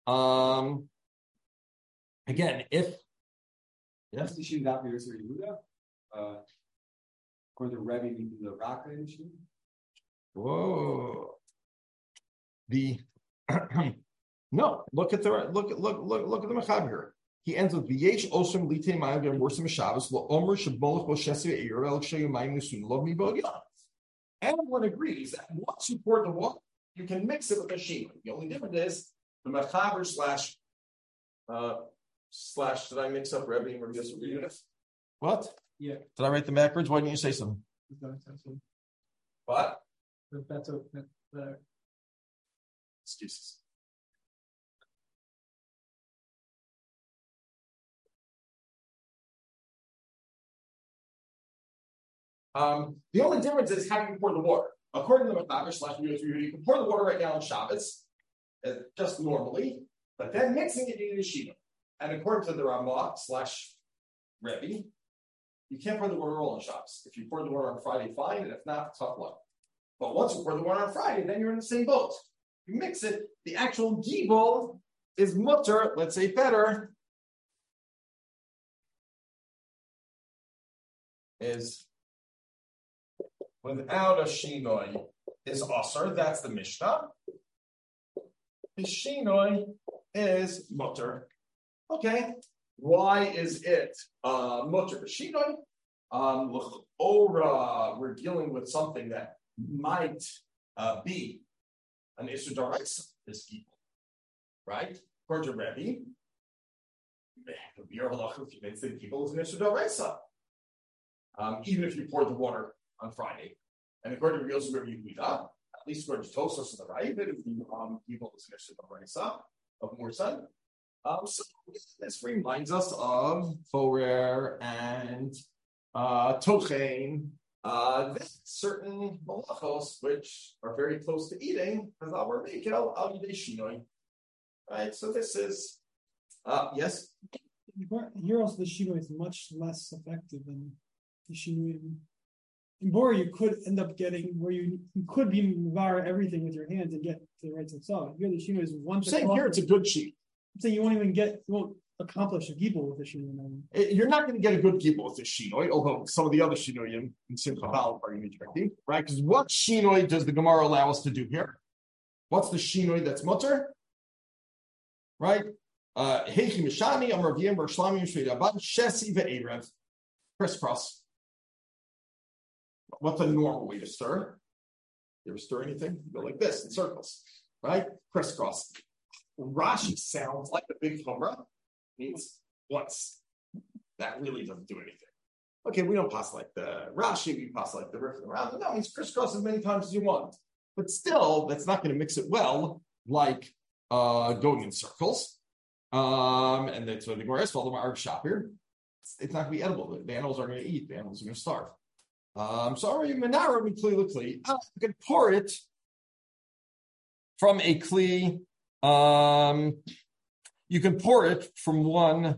Again, if yes, the shin that is Yehuda. According to Rebbe, the Raka and shin. Whoa. No. Look at the Mechaber here. He ends with V'yesh Osam Lite Mayim Gam Worsim Shabbos Lo Omer Shabolach Bo Shesi Eir El Shayu Mayim Nisun Lo Mi Bo Yom. Everyone agrees that once you pour the water, you can mix it with a sheet. The only difference is the Mechaber slash. Did I mix up Rebbe and Rabbi Yosef? What? Yeah. Did I write them backwards? Why didn't you say something? What? That's Excuses. The only difference is how you pour the water. According to the Mechaber / you can pour the water right now on Shabbos, just normally, but then mixing it in the Shiva. And according to the Ramah / Rebbe, you can't pour the water all on Shabbos. If you pour the water on Friday, fine, and if not, tough luck. But once you pour the water on Friday, then you're in the same boat. You mix it, the actual gibel is mutter, let's say better, is without a shinoi is aser, that's the Mishnah. The shinoi is mutter. Okay, why is it mutter? Shinoi, we're dealing with something that might be an Isur D'Oraisa, this people, right? According to Rebbe, your halacha convinced that people is an Isur D'Oraisa, even if you pour the water on Friday. And according to Yosef Yehuda, at least according to Tosos on the right, that if the people is an Isur D'Oraisa of Morson. So this reminds us of Forer and Tochein. Certain malachos which are very close to eating, as our Mekel al Yidei Shinoi. Right, so this is yes. Here also the shinoi is much less effective than the shinoi in Bora you could end up getting where you could be Mavara everything with your hands and get to the right Tzad. Here the Shino is one. I'm saying here it's a good sheet. So you won't accomplish a gibel with the Shino. You're not going to get a good gibel with the Shinoi, although some of the other Shinoyim in Simcha Bal are going to be tricky, right? Because what Shinoi does the Gemara allow us to do here? What's the Shinoi that's mutter? Right? Heichi Mishani, Amar V'yem, Bar Shlami, Shvei Shesi Ve'erev. Crisscross. What's a normal way to stir? You ever stir anything? You go like this in circles, right? Crisscross. Rashi sounds like the big chumrah. Means once. That really doesn't do anything. Okay, we don't pass like the Rashi, we pass like the riff around. No, it means crisscross as many times as you want. But still, that's not going to mix it well like going in circles. And that's what the Gemara is called, the Ma'arv Shapir. It's not going to be edible. The animals are going to eat. The animals are going to starve. Sorry, Menara, you can pour it from a kli. You can pour it from one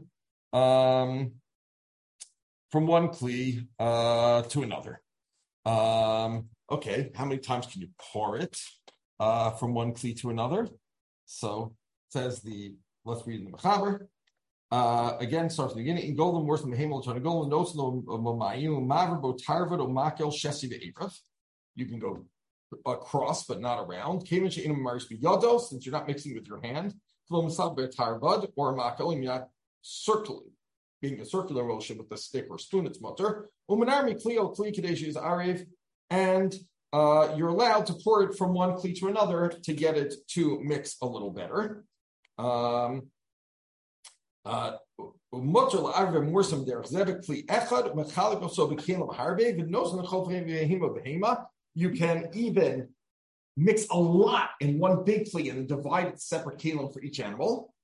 kli to another. Okay, how many times can you pour it from one kli to another? So says let's read in the Mechaber. Again, starts at the beginning. In golden worse than Mehemel Chana Golden Nosno Mamayim Maverbo Tarvad O Makel Shesi Ve'erev. You can go across but not around. Since you're not mixing with your hand. Tarvad or Makel, and you're not circling, being a circular motion with a stick or spoon, it's mutter. Umanarmi Klio Kli Kadesh is Arev, and you're allowed to pour it from one kli to another to get it to mix a little better. You can even mix a lot in one big kli and then divide it separate kelim for each animal.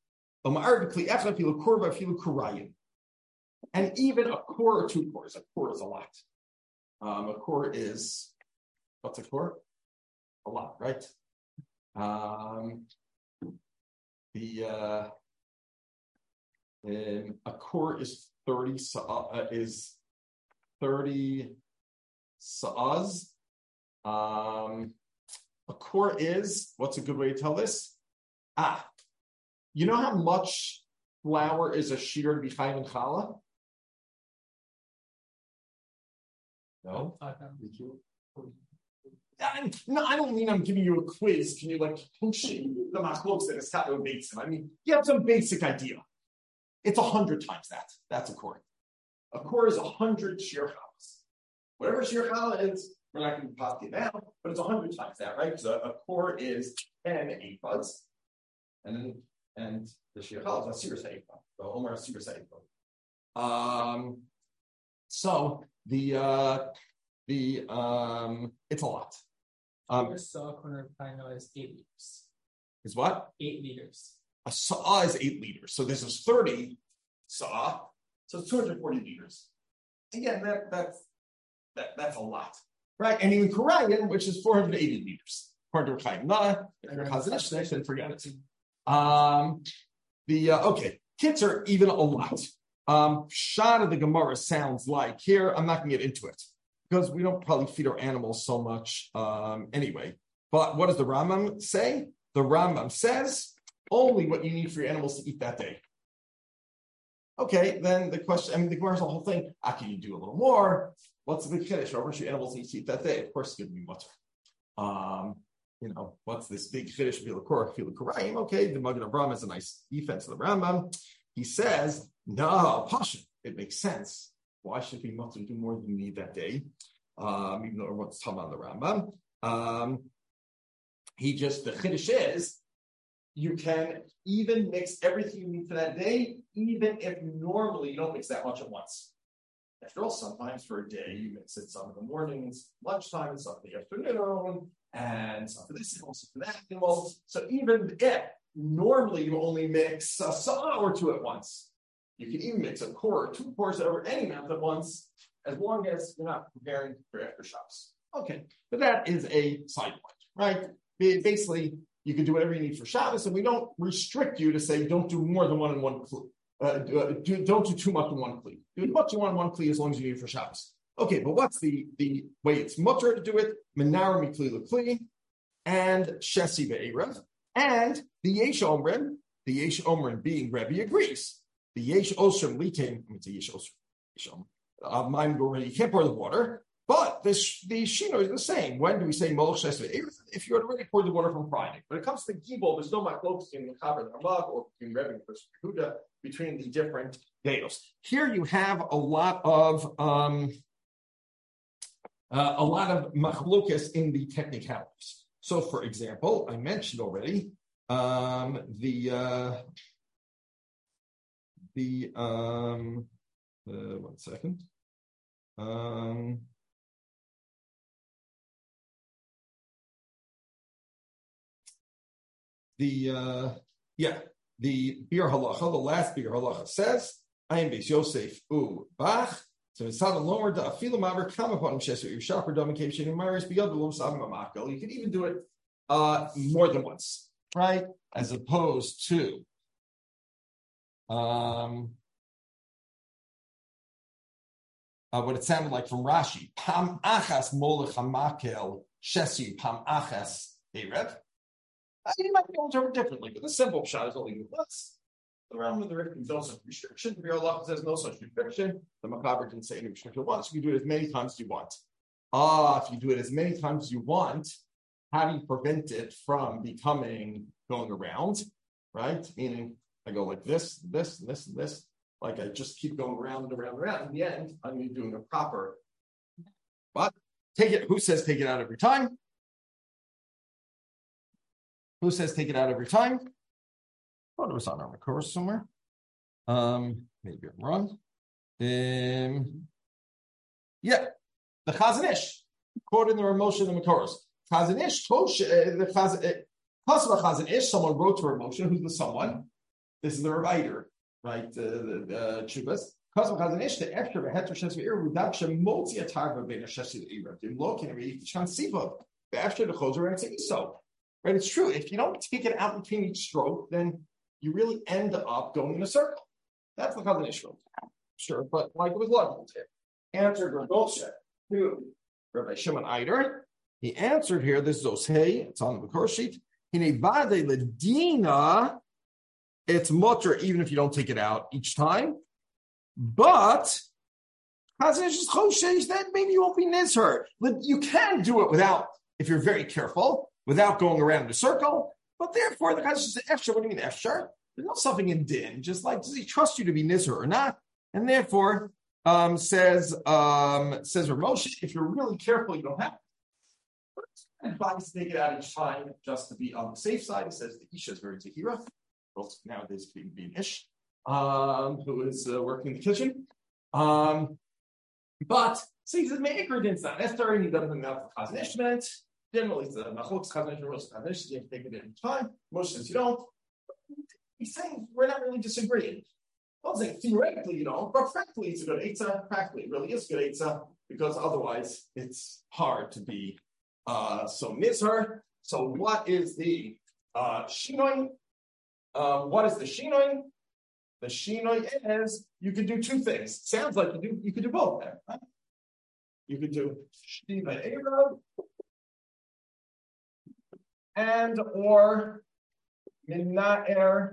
And even a core or two cores. A core is a lot. A core is, what's a core? A lot, right? A core is 30 sa'az. A core is, what's a good way to tell this? You know how much flour is a shear to be chayv and challah? No? No, I don't mean I'm giving you a quiz. Can you punch the machlokes and establish basic? I mean, you have some basic idea. It's 100 times that. That's a core. A core is 100 shear challahs. Whatever shear challah is, we're not going to pop it now, but it's 100 times that, right? Because a core is 10 ephahs, and the shear challah is a sirus ephah. The Omer is sirus ephah. So it's a lot. Saw corner of pino is 8 liters. Is what? 8 liters. A saw is 8 liters. So this is 30 saw. So it's 240 liters. Again, that's a lot. Right? And even Korayan, which is 480 liters. According to Chaim Nah, if you're Chazanish, then forget it. Okay. Kits are even a lot. Shad of the Gemara sounds like here, I'm not going to get into it because we don't probably feed our animals so much anyway. But what does the Rambam say? The Rambam says only what you need for your animals to eat that day. Okay, then the question, the Gemara's the whole thing. Can you do a little more? What's the big chiddush? How much your animals need to eat that day? Of course, it's going to be mutter. What's this big chiddush? Okay, the Magen Avraham is a nice defense of the Rambam. He says, no, Pasha, it makes sense. Why should we mutter do more than you need that day? Even though what's talking about the Rambam. The chiddush is, you can even mix everything you need for that day, even if normally you don't mix that much at once. After all, sometimes for a day, you mix it some in the mornings, lunchtime, and some in the afternoon, and some for this animal, some for that animal. So even if normally you only mix a saw or two at once, you can even mix a core or 2 cores over any amount at once, as long as you're not preparing for after shops. Okay, but that is a side point, right? Basically, you can do whatever you need for Shabbos, and we don't restrict you to say don't do more than one in one kli. Don't do too much in one kli. Do as much you want in one kli as long as you need for Shabbos. Okay, but what's the way it's mutter to do it? Menar mikli lekli and shesi ve'erav. And the Yesh Omrim being Rebbe agrees. The Yesh Osrim litain, I mean, it's a Yesh Osrim. You can't pour the water, but the Shino is the same. When do we say Molech Shes ve'erav? If you had already poured the water from Friday. When it comes to Gibel, there's no machlokes in the Chaber and Ramah or between Rebbe and Yehuda between the different deos. Here you have a lot of machlokas in the technicalities. So, for example, I mentioned already one second. The Bir Halacha, the last Bir Halacha says, Ayin Beis Yosef U Bach. So it's not a lower da afilu maver come upon him shesu your shopper domination and maris beyond the lom savim amakel. You can even do it more than once, right? As opposed to what it sounded like from Rashi, Pam achas molech hamakel shesu Pam achas erev. You might be able to interpret differently, but the simple shot is only once. The realm of the Rif is also restriction. The Bir Allah says no such restriction. The Machaber didn't say any restriction once. You can do it as many times as you want. If you do it as many times as you want, how do you prevent it from becoming going around? Right? Meaning I go like this. Like I just keep going around and around and around. In the end, I'm doing a proper. But take it. Who says take it out every time? Who says take it out every time? I thought it was on our course somewhere. Maybe I'm wrong. The Chazon Ish, quoted in the Ramosha and the Makoros. Chazon Ish, Chazon Ish, someone wrote to Ramosha, who's the someone? This is the writer, right? The Chubas. Chazon Ish, the extra of a heter shes ve'ir, without shemotzi atarva bein hashesi ve'ir. Dim lo can read shansiva. The extra the choser and say so. Right? It's true. If you don't take it out between each stroke, then you really end up going in a circle. That's the Chazon Ish. Sure, but like it was logical to answered Rav Moshe to Rabbi Shimon Eider. He answered here, this is Osei, it's on the Makor sheet. Hinevade ledina, it's mutter even if you don't take it out each time. But Chazon Ish is choshesh, that maybe you won't be nizher. You can do it without, if you're very careful, without going around in a circle. But therefore, the Chazon Ish says, Efshar, what do you mean Efshar? There's not something in din, just like, does he trust you to be nizher or not? And therefore, says Rav Moshe, if you're really careful, you don't have to. Advice to take it out each time just to be on the safe side. He says the Isha is very Zahira, both nowadays being Ish, who is working in the kitchen. But see, he says Me'ikr din's not necessary, and he doesn't have enough for Chazon Ish meant. Generally, it's the Machlokes Chazon Ish and Chazon Ish. You have to take it at each time. Moshe says you don't. He's saying we're not really disagreeing. I'm saying theoretically you don't, but practically it's a good eitzah. Practically it really is a good eitzah because otherwise it's hard to be so nizher. So what is the shinoi? What is the shinoi? The shinoi is you can do two things. Sounds like you could do both there, right? You could do shtiva erev and or minaer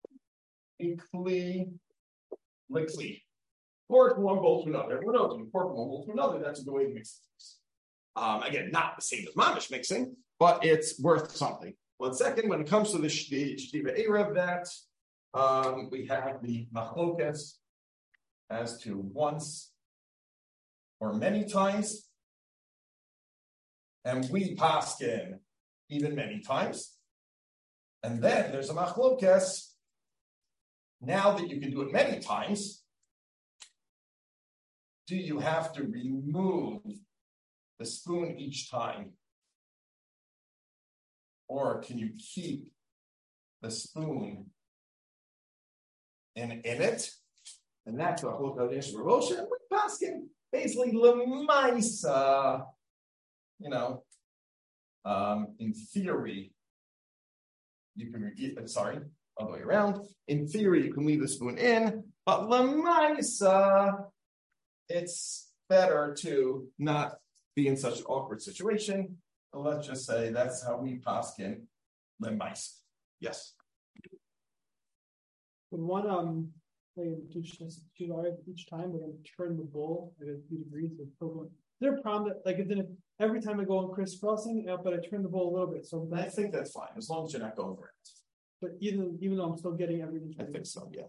ikli likli. Pour from one bowl to another. Everyone knows when you pour from one bowl to another, that's a good way to mix things. Again, not the same as mamish mixing, but it's worth something. One second, when it comes to the shtiva erev, that we have the machlokas as to once or many times, and we paskin even many times. And then there's a machlokas. Now that you can do it many times, do you have to remove the spoon each time? Or can you keep the spoon in it? And that's what Chulka Dish Rosha and we're asking basically Lemaisa, in theory, you can all the way around. In theory, you can leave the spoon in, but Lemaisa, it's better to not be in such an awkward situation. So let's just say that's how we paskin lemais. Yes. But one like each time we're gonna turn the bowl at a few degrees of equivalent. Is there a problem that like every time I go on crisscrossing, but I turn the bowl a little bit? So I think that's fine as long as you're not going over it. But even though I'm still getting everything. I think so, yeah.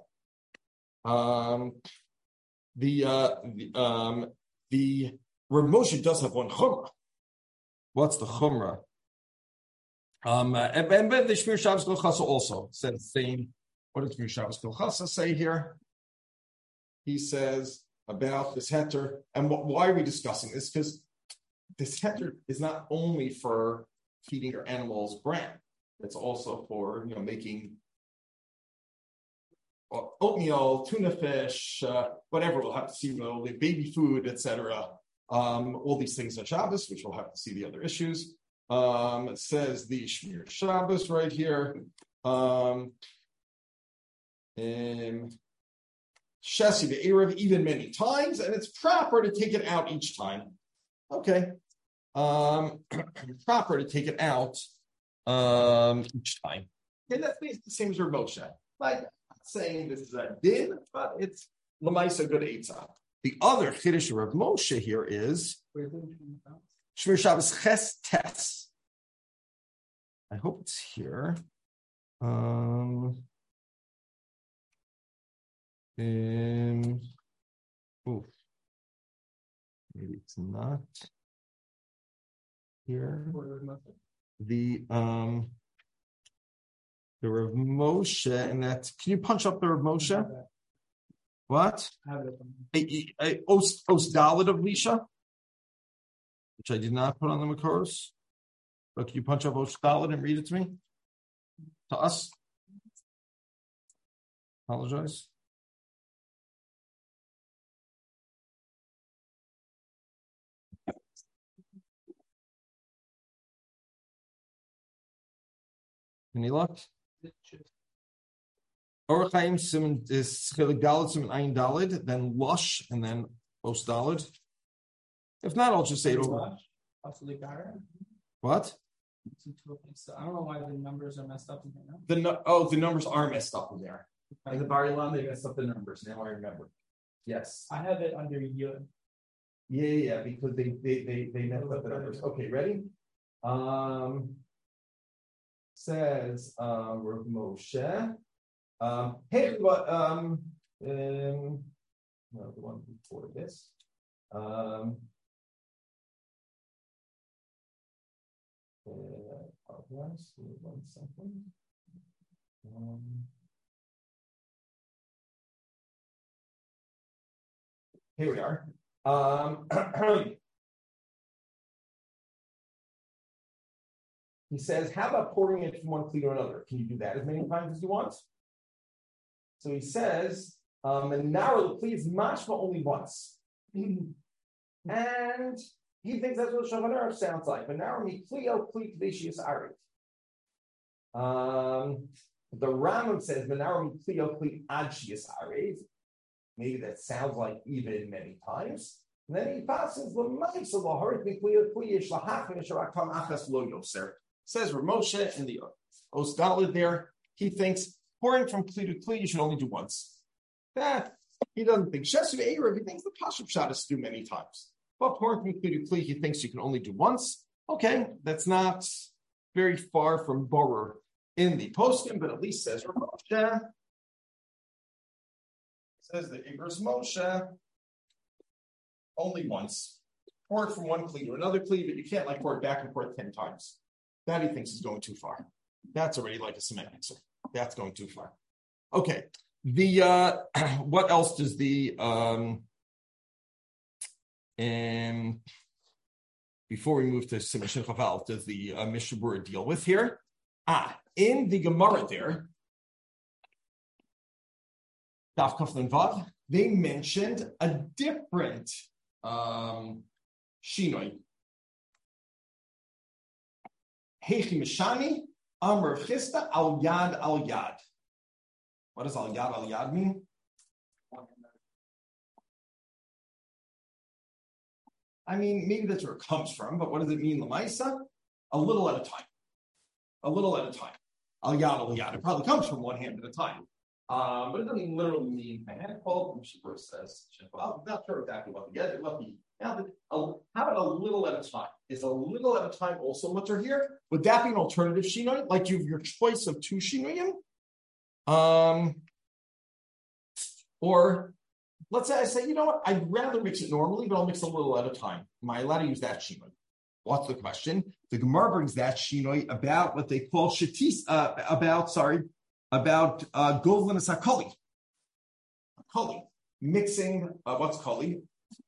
The Rav Moshe does have one chumrah. What's the chumrah? And the Shmir Shabbos Kolchasa also says the same. What does Shmir Shabbos Kolchasa say here? He says about this heter, and why are we discussing this? Because this heter is not only for feeding your animals bran; it's also for making oatmeal, tuna fish, whatever. We'll have to see the baby food, etc. All these things on Shabbos, which we'll have to see the other issues. It says the Shmir Shabbos right here. Shesi be'erev, even many times, and it's proper to take it out each time. Okay. Proper to take it out each time. Okay, that's basically the same as Rav Moshe. Like, I'm not saying this is a din, but it's l'maisa good eitzah. The other chiddush of Rav Moshe here is Shmir Shabbos Ches Tes. I hope it's here. Maybe it's not here. The Rav Moshe, and that, can you punch up the Rav Moshe? What? Os Dalet of Lisha, which I did not put on the Makoros. But can you punch up Os Dalet and read it to me? To us? Apologize. Any luck? Orach Chaim Simon is Chilik Dalet Simon Ayin Daled, then Lush, and then Os Daled. If not, I'll just say it over. What? I don't know why the numbers are messed up in here now. The numbers are messed up in there. And the Bar Ilan, they messed up the numbers. Now I remember. Yes. I have it under Yud. Yeah, because they messed up the numbers. Okay, ready? Says Rav Moshe. Hey, but no, the one before this. Apologize. 1 second. Here we are. He says, how about pouring it from one kli to another? Can you do that as many times as you want? So he says, and narrow the kli is mashma only once. And he thinks that's what Shulchan Aruch sounds like. But narrow me klio kli kadeshius arit. The Rambam says, narrow me klio kli adshius arit. Maybe that sounds like even many times. And then he passes l'maisa laharit mi klio kli yish lahachmin sharakam achas lo yoser. Says Rav Moshe in the Os Dalet there, he thinks pouring from kli to kli you should only do once. That he doesn't think. Shesu Erev, he thinks the Pashup shot is to do many times. But pouring from kli to kli, he thinks you can only do once. Okay, that's not very far from Borer in the posting, but at least says Rav Moshe. Says the Igros Moshe only once. Pour it from one kli to another kli, but you can't like pour it back and forth 10 times. That he thinks is going too far. That's already like a cement mixer. That's going too far. Okay. The what else does the before we move to Simon Shin Chaval, does the Mishnah Berurah deal with here? In the Gemara there, Daf Kaf Nun Vav, they mentioned a different shinoi. Heichi Mishani, Amr Chista, Al Yad Al Yad. What does Al Yad Al Yad mean? I mean, maybe that's where it comes from, but what does it mean, Lamaisa? A little at a time. A little at a time. Al yad. It probably comes from one hand at a time. But it doesn't literally mean a handful. Shipur says, I'm not sure exactly what to get. It must be. Now, how about a little at a time? Is a little at a time also mutter here? Would that be an alternative shinoi? Like you have your choice of two shinoyim? Or let's say I say, you know what? I'd rather mix it normally, but I'll mix a little at a time. Am I allowed to use that shinoi? What's the question? The Gemara brings that shinoi about what they call shatis, about govlan sakoli. Koli. Mixing, what's koli?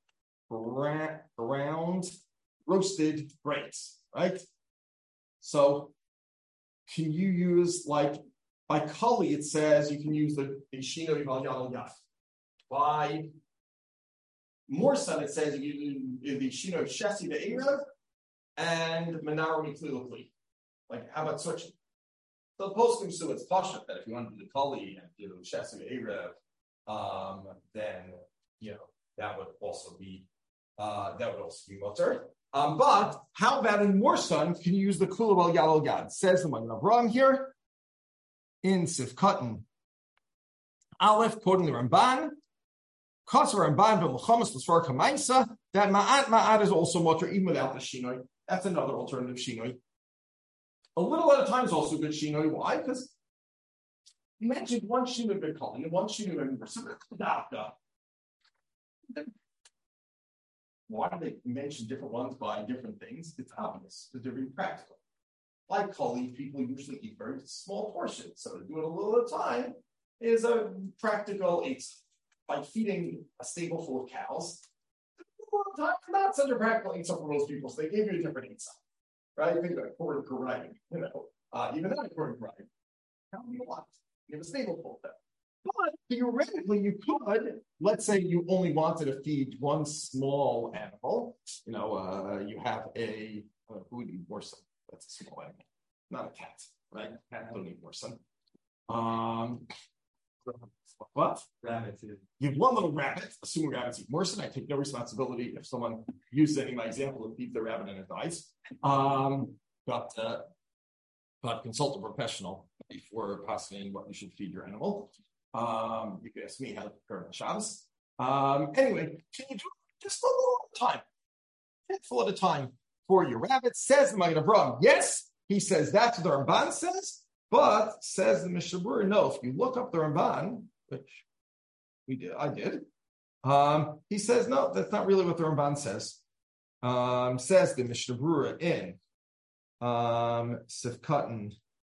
Ground roasted grains, right? So can you use, like, by koli, it says you can use the shinoi al yad. By morsan, it says you use the shinoi shesi ve'erev and menaro miklilukli. Like, how about switching? So the poskim so it's pashut that if you want to do the koli and do shesi ve'erev, then that would also be mutter. But how about in morsan? Can you use the kulav al yad al yad? Says the Magen Avraham here in Sifkatan Aleph, quoting the Ramban. That ma'at is also mutter even without the shinoi. That's another alternative shinoi. A little at a time is also good shinoi. Why? Because you mentioned one shinoi b'kali and one shinoi b'mursa. Why do they mention different ones by different things? It's obvious because they're being practical. Like kali, people usually eat very small portions, so to do it a little at a time is a practical eitzah. By feeding a stable full of cows, not such a practical eitzah for most people, so they gave you a different eitzah, right? You think about according to Ryan, even not according to Ryan. How do you want? You have a stable full of them. But theoretically, you could, let's say you only wanted to feed one small animal. You have who would eat more son? That's a small animal, not a cat, right? Cats don't eat more son. What? Rabbits. You have one little rabbit, assuming rabbits eat morson. I take no responsibility if someone uses any of my example and feeds the rabbit and it dies. But consult a professional before passing what you should feed your animal. You can ask me how to prepare the Shabbos. Anyway, can you do just a little time, handful at a time for your rabbit? Says the Magen Avraham. Yes, he says that's what the Ramban says. But says the Mishnah Berurah, no. If you look up the Ramban, which I did, he says no. That's not really what the Ramban says. Says the Mishnah Berurah in Sifkatan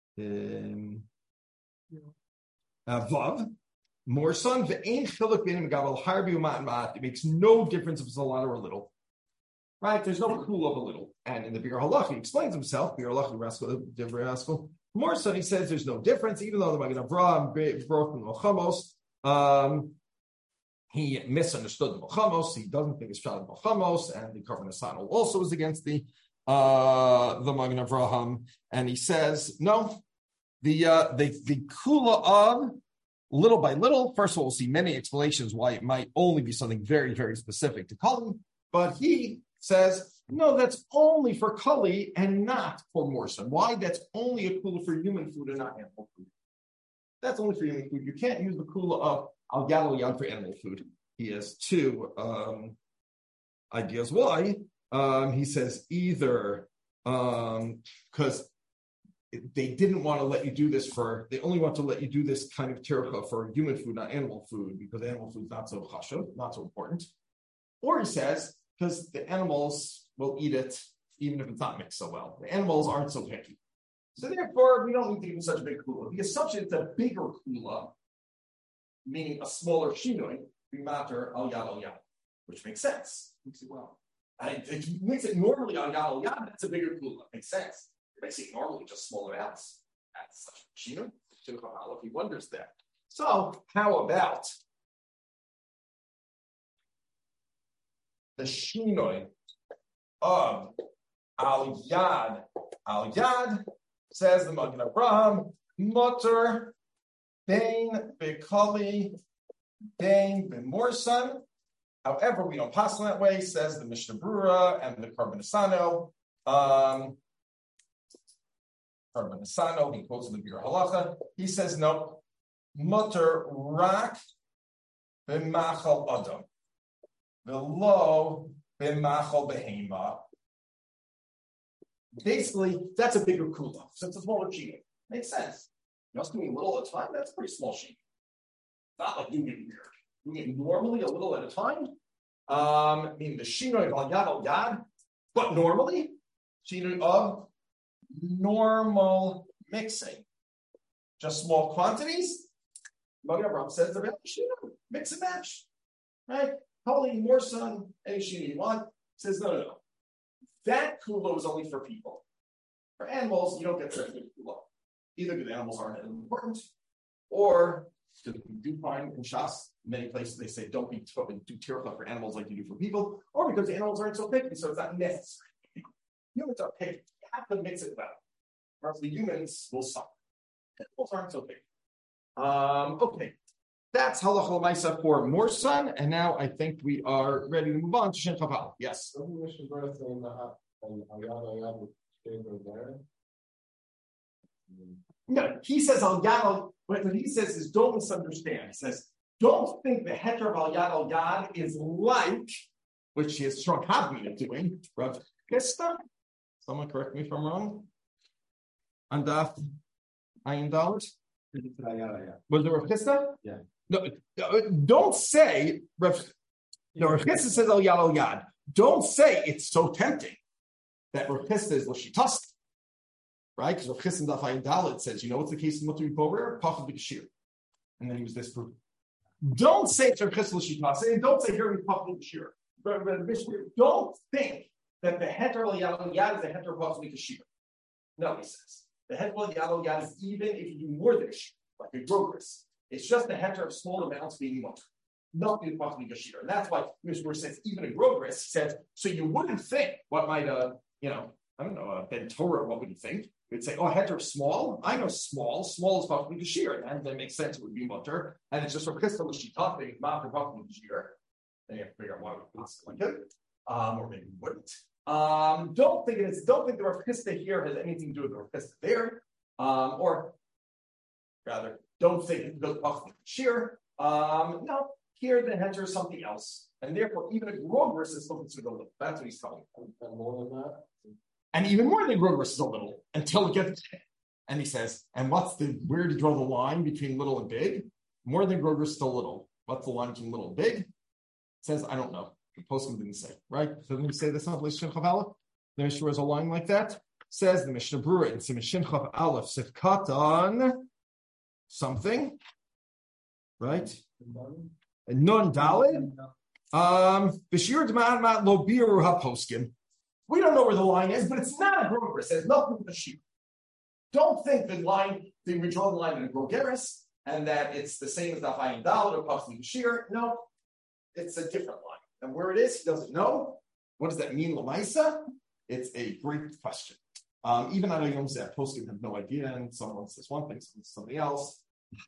Vav Morson ve'ein chiluk b'nei megavel harbi u'mat ma'at. It makes no difference if it's a lot or a little. Right? There's no rule of a little. And in the Bir Halach, he explains himself. Bir Halach, the Rascal. More so, he says there's no difference, even though the Magen Avraham broke the Melchamos. He misunderstood the Melchamos. He doesn't think it's Shalom Melchamos, and the Karban Hasanel also is against the Magen Avraham. And he says no. The kula of little by little. First of all, we'll see many explanations why it might only be something very, very specific to Kali, but he says, no, that's only for kali and not for morson. Why? That's only a kula for human food and not animal food. That's only for human food. You can't use the kula of al yad for animal food. He has two ideas why. He says either because they didn't want to let you do this they only want to let you do this kind of tircha for human food, not animal food, because animal food is not so chashuv, not so important. Or he says, because the animals will eat it even if it's not mixed so well. The animals aren't so picky. So therefore, we don't need to use such a big kula. The assumption is a bigger kula, meaning a smaller shinoi, we matter al yad, which makes sense. Makes it well. If you mix it normally al yad, that's a bigger kula. Makes sense. If I say normally just smaller amounts, that's such a shinoi. He wonders that. So how about the shinoi of al yad, says the Magen Avraham, mutter bein bekali bein b'morsan. However, we don't pass that way, says the Mishnah Brura and the Karban Asano. Karban Asano, he quotes in the Bir Halacha. He says, no, mutter rak b'machal adam, v'lo b'machal behema. Basically, that's a bigger kula. So it's a smaller sheet. Makes sense. You're just doing a little at a time, that's a pretty small sheet. Not like doing it weird. Doing it normally a little at a time. Meaning the shinoi al yad al yad, but normally, shinoi of normal mixing. Just small quantities. Abraham says the shinoi, mix and match. Right? Holy more sun, any shinoi you want. Says no. That kula is only for people. For animals, you don't get such a kula. Either because animals aren't important, or because we do find in Shas, many places they say don't do tircha for animals like you do for people, or because the animals aren't so picky, so it's not necessary. Humans are picky. You have to mix it well. Or else the humans will suffer. Animals aren't so picky. Okay. That's halacha l'maisa for more sun, and now I think we are ready to move on to Shin Chaval. Yes. No, he says al yad. What he says is don't misunderstand. He says don't think the heter of al yad is like, which he is strong habit of doing. Rav Chisda. Someone correct me if I'm wrong. On Daf Ayin Dalet. Was it Rav Chisda? Yeah. No, don't say Rav Chisda says al yad. Don't say it's so tempting that Rav Chisda is l'shitasta. Right? Because Rav Chisda Daf Ayin Dalet says, you know what's the case in Mutter Borer? Pachad b'kashir. And then he was disproven. Don't say it's Rav Chisda l'shitasta, and don't say here we Pachad b'kashir. Don't think that the heter al yad is the heter Pachad b'kashir. No, he says. The heter al yad is even if you do more than a shir, like a grogris. It's just the heter of small amounts being mutter. Nothing Pachad b'kashir. And that's why Mishmur says even a grogris says, so you wouldn't think what might Ben Torah, what would you think? You'd say, heter small. I know small. Small is Pachad b'kashir, and that makes sense. It would be mutter, and it's just Rav Chisda l'shitata being matter Pachad b'kashir. Then you have to figure out why we would like it, or maybe we wouldn't. Don't think the Rav Chisda here has anything to do with the Rav Chisda there, or rather, don't think it goes Pachad b'kashir. No, here the heter is something else, and therefore even a grogris is still considered a little. That's what he's telling you. And more than that. And even more than grogris is a little until it gets big. And he says, and where do you draw the line between little and big? More than grogris is still little. What's the line between little and big? It says, I don't know. The postman didn't say, right? So didn't he say this on Shin Chav Aleph? The Mishnah has a line like that. Says the Mishnah Brura in Shin Chav Aleph Sif Katan something, right? And Nun Dalid. B'shir D'ma'at Lo Biru HaPoskim. We don't know where the line is, but it's not a grogris. It has nothing with the sheep. Don't think we draw the line in a grogeris and that it's the same as the Ayin Dalet or Pachad b'kashir. No, it's a different line. And where it is, he doesn't know. What does that mean, Lamaisa? It's a great question. Even Adon Yom Zeh, poskim have no idea, and someone says one thing, someone says something else.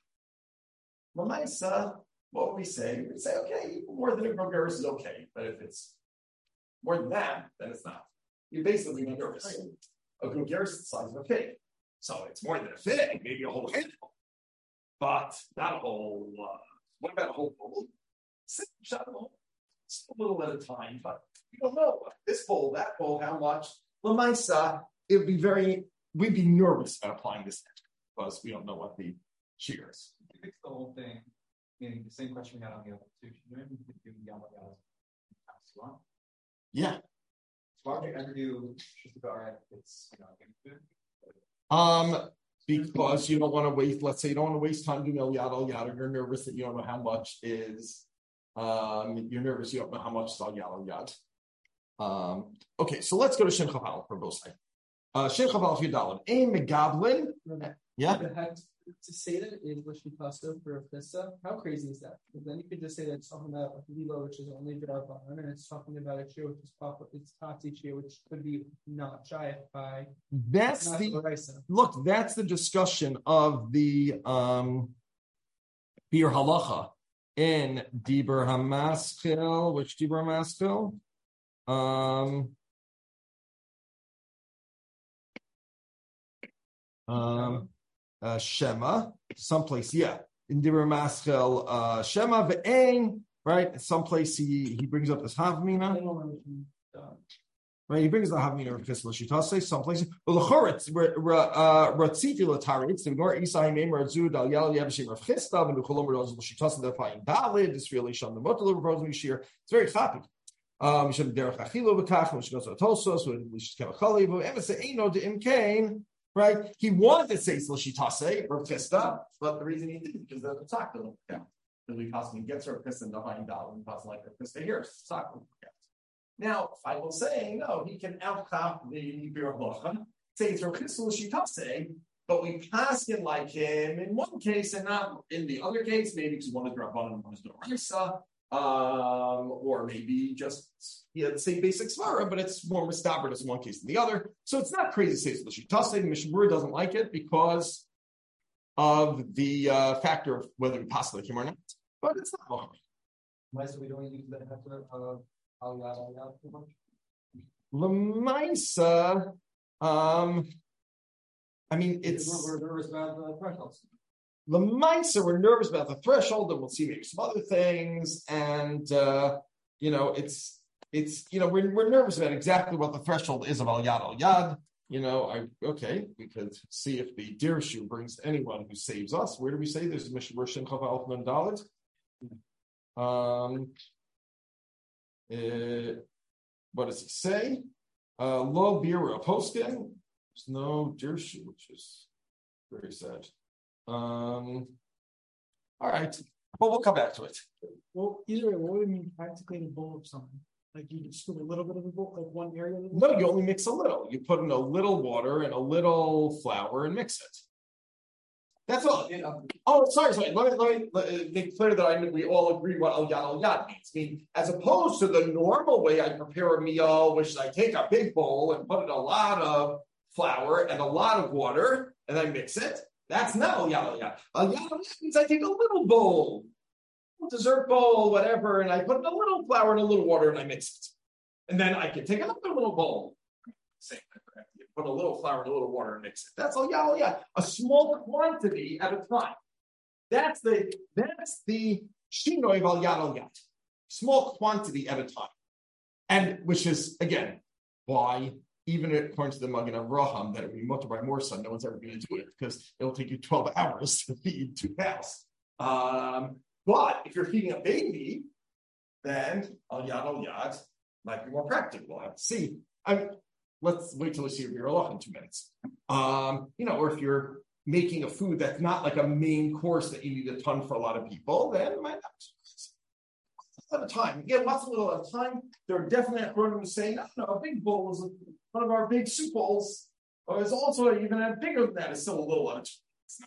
Lamaisa, what would we say? We'd say, okay, more than a grogeris is okay, but if it's more than that, then it's not. You basically make a grogeris is the size of a fig. So it's more than a fig, maybe a whole handful. But not a whole, what about a whole bowl? It's a little at a time, but we don't know. This bowl, that bowl, how much? L'maisa, we'd be nervous about applying this because we don't know what the shear is. You fix the whole thing, meaning the same question we had on the other two. You know, you could do Yama Yama. Yeah. Why would you ever do just about right? It's because you don't want to waste. Let's say you don't want to waste time doing al yad, or you're nervous that you don't know how much is. You're nervous you don't know how much is al yad. Okay, so let's go to Shin Chaval for both sides. Shin Chaval Yudalin. Ein megablin. Yeah. To say that in Lishitasta for a Fissa, how crazy is that? Because then you could just say that it's talking about a Lilo, which is only B'Darban, and it's talking about a Shir, which is it's Tati Shir, which could be not Shayach by. That's the discussion of the Bir Halacha in Dibur Hamaschil. Which Dibur Hamaschil? Shema, someplace, yeah. In Dibur Hamaschil, Shema ve'ein, right? Someplace he brings up this Havmina. Right, he brings the Havmina of Kisla Shitase, someplace. But the Choretz, Ratziti Lataritz, the Nor Isai Mem Razud Al Yal Yavashim of Chista, and the Cholom Roz Shitase, the Fine Dalid, this really Sham the Motel of Rose Mishir. It's very happy. We should derech achilo v'kach, we should go to Tosos, we should have a chali, but Emesa Eino de Imkain, right? He wanted to say Slashitase, Rav Chista, but the reason he didn't because there's a talk to him. Yeah. Because we possibly get Rav Chista and the Fine Dalid, and possibly like Rav Chista here, talk. Now, I will say, no, he can outcop the Bir Halacha, say it's Rav Chista Shitase, but we pass him like him in one case and not in the other case, maybe because one is Rabbanan and one is Doraisa, or maybe just he had the same basic svara, but it's more mistaberis in one case than the other. So it's not crazy to say it's Shitase. The Mishnah doesn't like it because of the factor of whether we pass like him or not, but it's not wrong. Why so we don't use that after Al Yad too much? Lemaisa, I mean, it's we're nervous about the thresholds. Lemaisa, we're nervous about the threshold, and we'll see maybe some other things, and it's we're nervous about exactly what the threshold is of Al Yad. We could see if the Dirshu brings anyone who saves us. Where do we say there's a Mishnah Rishon Chav Alfman Dalit? What does he say? Lo Bira Poskin. There's no Dirshu, which is very sad. All right, but we'll come back to it. Well, either way, what would it mean practically in a bowl of something? Like you just scoop a little bit of the bowl, like one area of the bowl? No, you only mix a little. You put in a little water and a little flour and mix it. That's all. Oh, sorry. Let me make clear that we all agree what al yad means. I mean, as opposed to the normal way I prepare a meal, which is I take a big bowl and put in a lot of flour and a lot of water and I mix it. That's not al yad. Al yad means I take a little bowl, dessert bowl, whatever, and I put in a little flour and a little water and I mix it. And then I can take another little bowl. Same thing. Put a little flour and a little water and mix it. That's all yad. A small quantity at a time. That's the shinoi of al yad. Small quantity at a time. And which is, again, why even according to the Magen Avraham, that it would be mutter by Morsa, no one's ever going to do it because it'll take you 12 hours to feed 2 cows. But if you're feeding a baby, then al yad might be more practical. We'll have to see. Let's wait till we see your Allah in 2 minutes. Or if you're making a food that's not like a main course that you need a ton for a lot of people, then it might not. At a time. Again, what's a little at a time? There are definitely acronyms saying, no, a big bowl is one of our big soup bowls. Or is also even bigger than that. It's still a little at a time.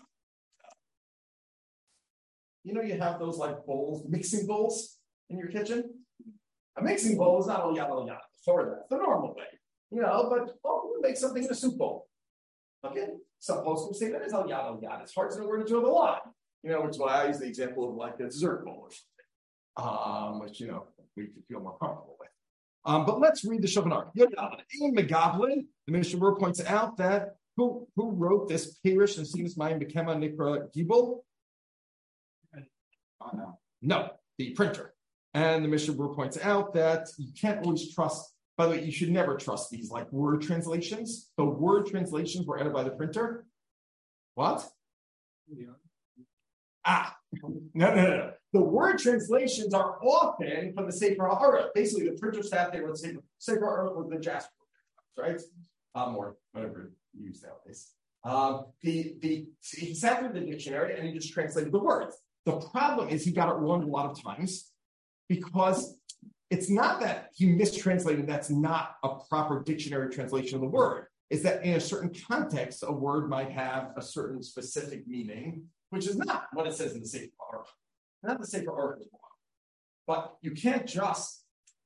You have those like bowls, mixing bowls in your kitchen. A mixing bowl is not al yad for that. The normal way. But we'll make something in a soup bowl. Okay? Some folks will say that is al yad. It's hard to know where to draw the line. Which is why I use the example of like a dessert bowl or something. Which we could feel more comfortable with. But let's read the Shulchan Aruch. In Megablin, the Mishnah points out that who wrote this Pirish and Sinas Mayim Bekema Nikra Gibel? No, the printer. And the Mishnah points out that you can't always trust. By the way, you should never trust these like word translations. The word translations were added by the printer. What? No. The word translations are often from the Sefer HaAruch. Basically, the printer staff there with Sefer HaAruch with the Jasper, right? Or whatever you use nowadays. He sat through the dictionary and he just translated the words. The problem is he got it wrong a lot of times because it's not that he mistranslated. That's not a proper dictionary translation of the word. It's that in a certain context, a word might have a certain specific meaning, which is not what it says in the Sefer HaAruch. Not the Sefer HaAruch is wrong. But you can't just.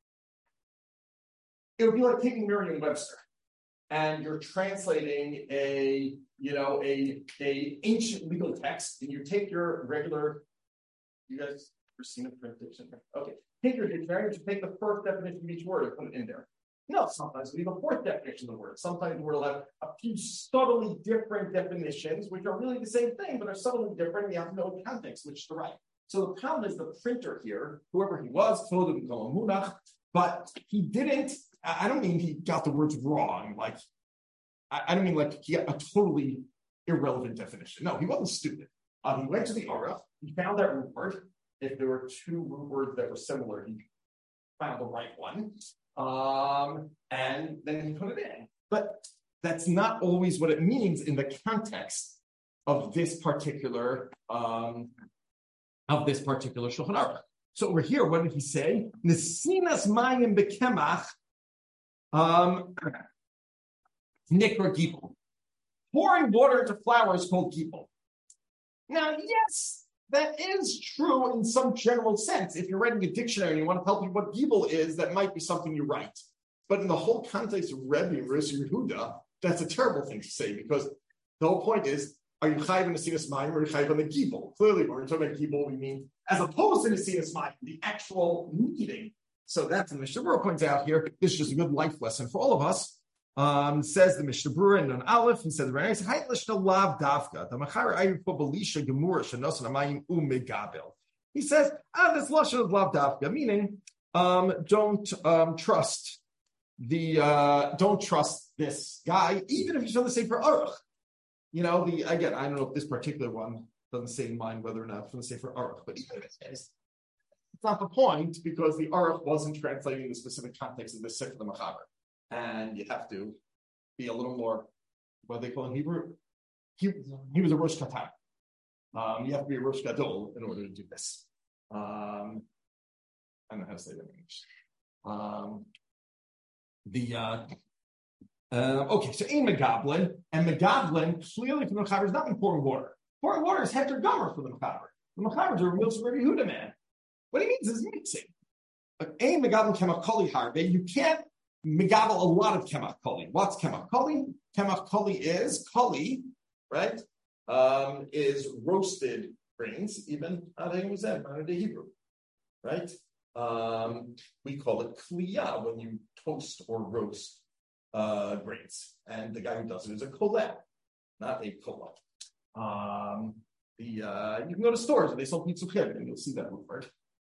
It would be like taking Merriam-Webster and you're translating a ancient legal text, and you take your regular. You guys Okay, take your dictionary, just take the first definition of each word and put it in there. No, sometimes we have a fourth definition of the word. Sometimes the word will have a few subtly different definitions, which are really the same thing, but are subtly different, and you have to know the context, which to write. So the problem is the printer here, whoever he was, but he didn't, I don't mean he got the words wrong, like, I don't mean like he got a totally irrelevant definition. No, he wasn't stupid. He went to the Aruch, he found that root word. If there were two root words that were similar, he found the right one. And then he put it in. But that's not always what it means in the context of this particular Shulchan Aruch. So over here, what did he say? Nesinas mayim bekemach nikra gibel. Pouring water into flour is called gibel. Now, yes, that is true in some general sense. If you're writing a dictionary and you want to tell people what gibel is, that might be something you write. But in the whole context of Rebbe and Rosh Yehuda, that's a terrible thing to say, because the whole point is, are you chayiv in Nesinas mayim or are you chayiv on the gibel? Clearly, when we're talking about gibel, we mean, as opposed to Nesinas mayim, the actual kneading. So that's the Mishnah Berurah points out here. This is just a good life lesson for all of us. Says the Mishnah Berurah in an Aleph, he says, he says, this lashon of lav davka, meaning, don't trust this guy, even if he's from the Sefer Aruch. You know, again, I don't know if this particular one doesn't say in mind whether or not from the Sefer Aruch, but even if it is, it's not the point, because the Aruch wasn't translating the specific context of the Sefer the Mechaber. And you have to be a little more, what they call in Hebrew? He was a Rosh Katan. You have to be a Rosh Gadol in order to do this. I don't know how to say that in English. Okay, so Ein Megablin, and Megablin, clearly from the Mechaber, is not pouring water. Pouring water is Heter Gomer for the Mechaber. The Mechaber is a real Rebbe Yehuda man. What he means is mixing. But Ein Megablin Kemach Koli Harbe, you can't Megabel a lot of Kemach Koli. What's Kemach Koli? Kemach Koli is Koli, right? Is roasted grains, even the Hebrew, right? We call it kliya when you toast or roast grains, and the guy who does it is a koleh, not a kolah. You can go to stores and they sell pitzuchim, and you'll see that word.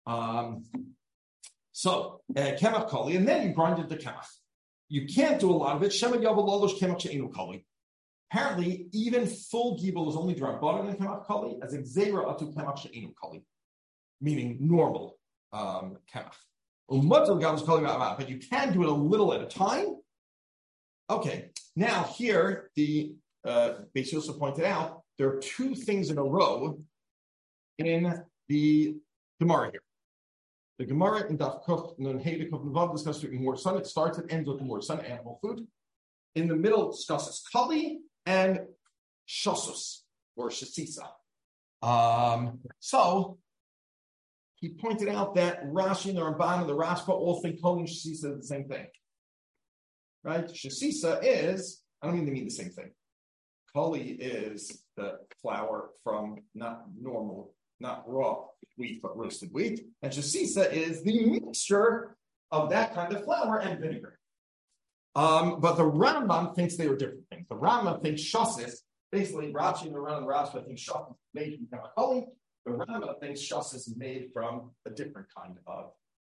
So, kemach koli, and then you grind it to kemach. You can't do a lot of it. Shema yavel lolosh kemach she'enu koli. Apparently, even full gibel is only drunk butter than kemach koli, as exera atu kemach she'enu koli, meaning normal kemach. But you can do it a little at a time. Okay, now here, the Beis Yosef pointed out, there are two things in a row in the Gemara here. The Gemara in Daf Kof Nun Hey Kof Nuvav discusses Gemor Sun. It starts and ends with Gemor Sun, animal food. In the middle, it discusses Kali and Shosus, or Shasisa. So, he pointed out that Rashi and the Ramban and the Rashba all think Kali and Shasisa are the same thing. Right? Shasisa is, I don't mean the same thing. Kali is the flour from not raw wheat, but roasted wheat. And shasisa is the mixture of that kind of flour and vinegar. But the Rambam thinks they were different things. The Rambam thinks shasis, basically Rashi and the Rashba think shasis is made from kali. The Rambam thinks shasis is made from a different kind of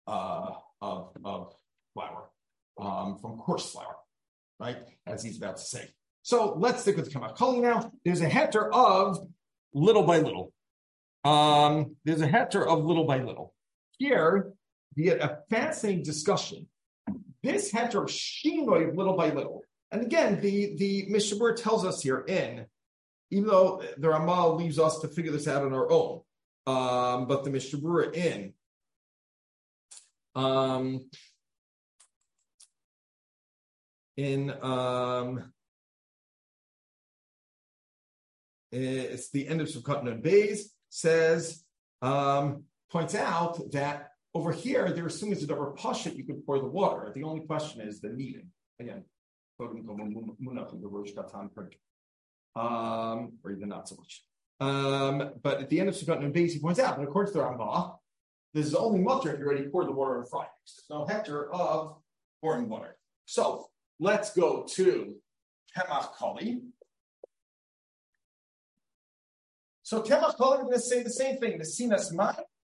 flour, from coarse flour, right? As he's about to say. So let's stick with Kemach Kali now. There's a heter of little by little. There's a heter of little by little. Here, we get a fascinating discussion. This heter of shinoi little by little. And again, the Mishnah Berurah tells us here even though the Ramal leaves us to figure this out on our own, but the Mishnah Berurah it's the end of Sukkot Nun Beis, says, points out that over here, they're assuming it's a double pashut, you can pour the water. The only question is the kneading. Again, or even not so much. But at the end of Sukkot Nun Beis, he points out that according to the Rambam, This is only mutter if you already poured the water in frying. There's no heter of pouring water. So let's go to Kemach Kali. So Kemach Kali, we're going to say the same thing. The Sinas Mai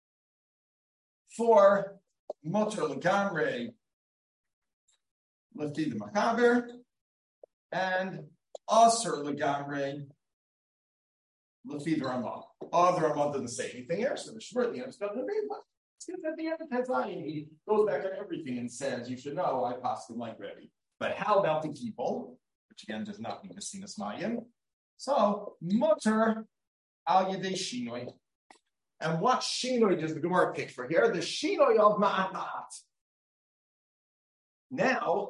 for Motor Legamre Lefti the Machaber and Aser Legamre Lefti the Ramah. The Ramah doesn't say anything here, so the Shmur it's not going to be one. Because at the end of Tezayin, he goes back on everything and says, you should know I passed the light ready. But how about the people, which again does not mean the Sinas Mayim? So, Mutter al Yedei Shinoi. And what Shinoi does the Gemara pick for here? The Shinoi of Ma'at Ma'at. Now,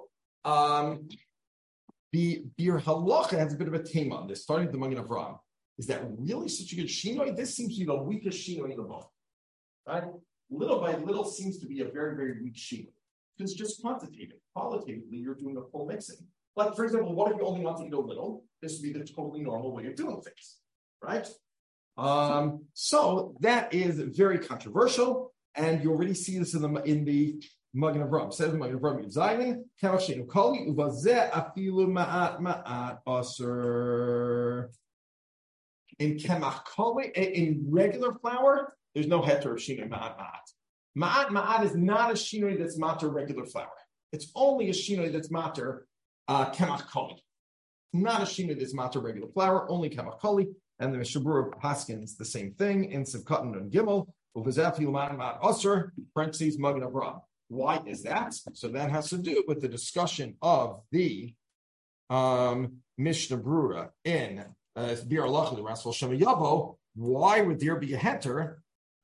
the Bir Halacha has a bit of a tema on this, starting with the Magen Avraham. Is that really such a good Shinoi? This seems to be the weakest Shinoi in the book. Right? Little by little seems to be a very, very weak Shinoi. Because it's just quantitative. Qualitatively, you're doing a full mixing. Like, for example, what if you only want to eat a little? This would be the totally normal way of doing things. Right? So that is very controversial, and you already see this in the Magen Avraham. Says the Magen Avraham Zayin, Kemach Sheinu Kali Uvazeh Afilu Ma'at Ma'at Aser. In Kemach Kali, in regular flour, there's no heter of Shinoi Ma'at Ma'at. Ma'at Ma'at is not a Shinoi that's matter regular flour. It's only a Shinoi that's matter Kemach Kali. Not a Shinoi that's matter regular flour, only Kemach Kali. And the Mishabura Paskins, the same thing in Sivkatan and Gimel, parentheses, Magen Avraham. Why is that? So that has to do with the discussion of the Mishnah Brura in Bir Halacha, the Rasval Shema Yavo. Why would there be a heter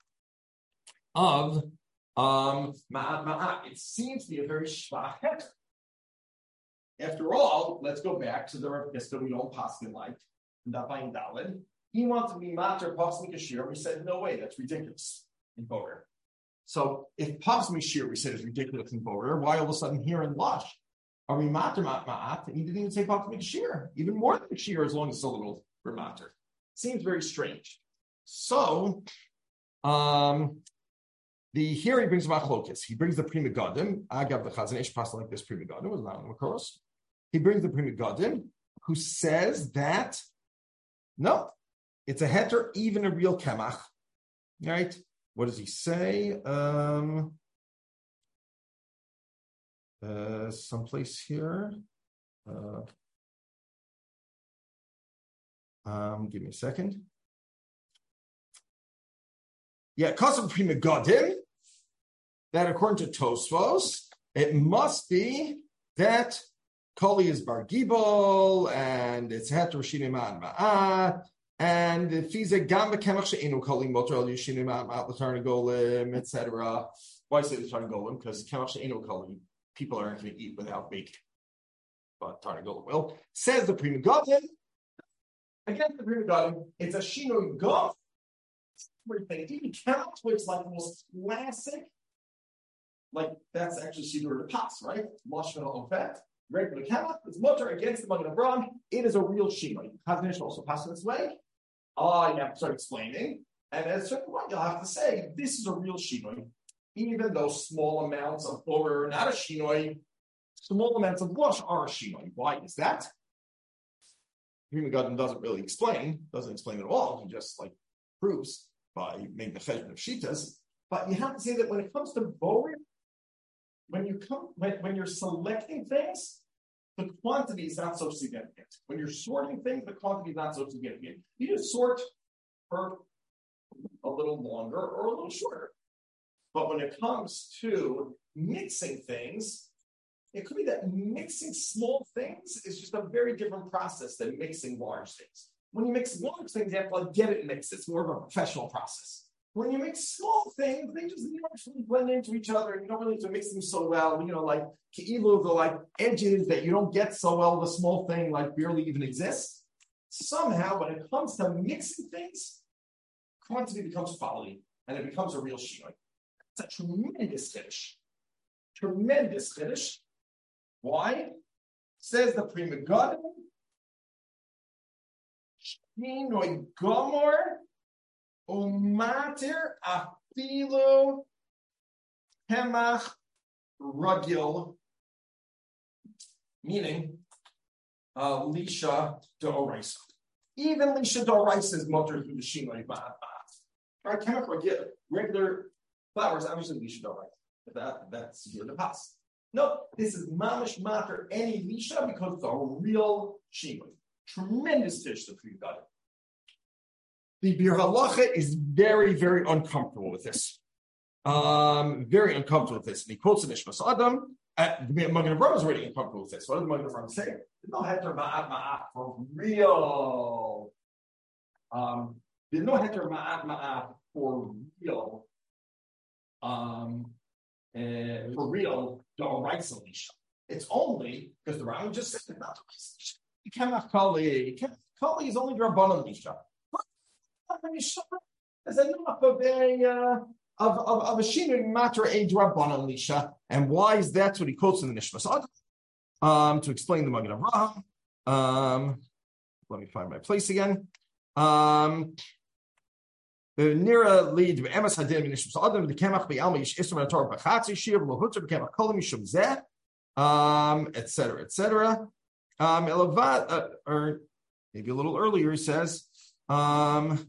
of Ma'at Ma'at? It seems to be a very shvach heter. After all, let's go back to the Rav Pista we don't paskin like. He wants to be mater pasmi kashir. We said no way, that's ridiculous in Boger. So if pasmi shir we said is ridiculous in Boger, why all of a sudden here in Lush are we mater ma'at? And he didn't even say pasmi kashir, even more than kashir as long as it's a little for mater. Seems very strange. So here he brings machlokas. He brings the Pri Megadim. Agav the Chazon Ish passed like this Pri Megadim was not on the Makoros. He brings the Pri Megadim who says that no, it's a heter, even a real kemach. Right? What does he say? Someplace here. Give me a second. Yeah, because of Pri Megadim, that according to Tosfos, it must be that Koli is Bar Gibol, and it's heter Shinei Ma'at Ma'at, and the Fize Gam B'Kemach She'enu Koli Motor Al Shinei Ma'at Ma'at L'Tarnagolim, etc. Why say L'Tarnagolim? Because Kemach She'enu Koli, people aren't going to eat without bacon, but Tarnagolim will. Says the Pri Megadim, against the Pri Megadim, it's a Shinoi Gov. Even Kemach, which is like the most classic, like that's actually Shidur the Pas, right? Mashma Ofet. Regular Kemach is mutter against the Magen Avraham. It is a real Shinoi. Chazon also passed this way. You have to start explaining. And at a certain point, you'll have to say, this is a real Shinoi. Even though small amounts of Borer are not a Shinoi, small amounts of Lush are a Shinoi. Why is that? Pri Megadim doesn't really explain, doesn't explain at all. He just like proves by making the cheshbon of Shitas. But you have to say that when it comes to Borer, when you're selecting things, the quantity is not so significant. When you're sorting things, the quantity is not so significant. You just sort for a little longer or a little shorter. But when it comes to mixing things, it could be that mixing small things is just a very different process than mixing large things. When you mix large things, you have to like get it mixed. It's more of a professional process. When you mix small things, they just naturally blend into each other, and you don't really have to mix them so well. You know, like Ke'ilu, the like edges that you don't get so well, the small thing like barely even exists. Somehow, when it comes to mixing things, quantity becomes quality, and it becomes a real Shinoi. It's a tremendous chiddush. Tremendous chiddush. Why? Says the Pri Megadim, Shinoi Gomor Umatir Afilu Kemach Ragil, meaning Lisha D'Oraisa. Even Lisha D'Oraisa is mutter through the Shinoi Ma'at. Right? Kemach Ragil, regular flowers, obviously Lisha D'Oraisa. That's here in the past. No, this is Mamish Matter any Lisha because it's a real Shinoi. Tremendous fish that we've got it. The Bir Halacha is very, very uncomfortable with this. Very uncomfortable with this. And he quotes the Nishmas Adam. The Magen Avraham is already uncomfortable with this. What does the Magen Avraham say? There's no heter ma'at for real. There's no heter ma'at for real. For real, D'Oraisa Lisha. It's only because the Rambam just said not D'Oraisa. You cannot call it. Kali is only Rabbanan Lisha. As enough of a shinui matter a Rabbanan Lisha, and why is that? What he quotes in the Nishmas Adam to explain the Magen Avraham. Let me find my place again. The Nira lead Emes Hadim in Nishmas Adam the Kemach Be'alma Yish Isra Torah B'Chatzi Shir L'Hutzah B'Kemach Kolam Yishum Zeh, etc. etc. Elavad, or maybe a little earlier, he says, Ra'isi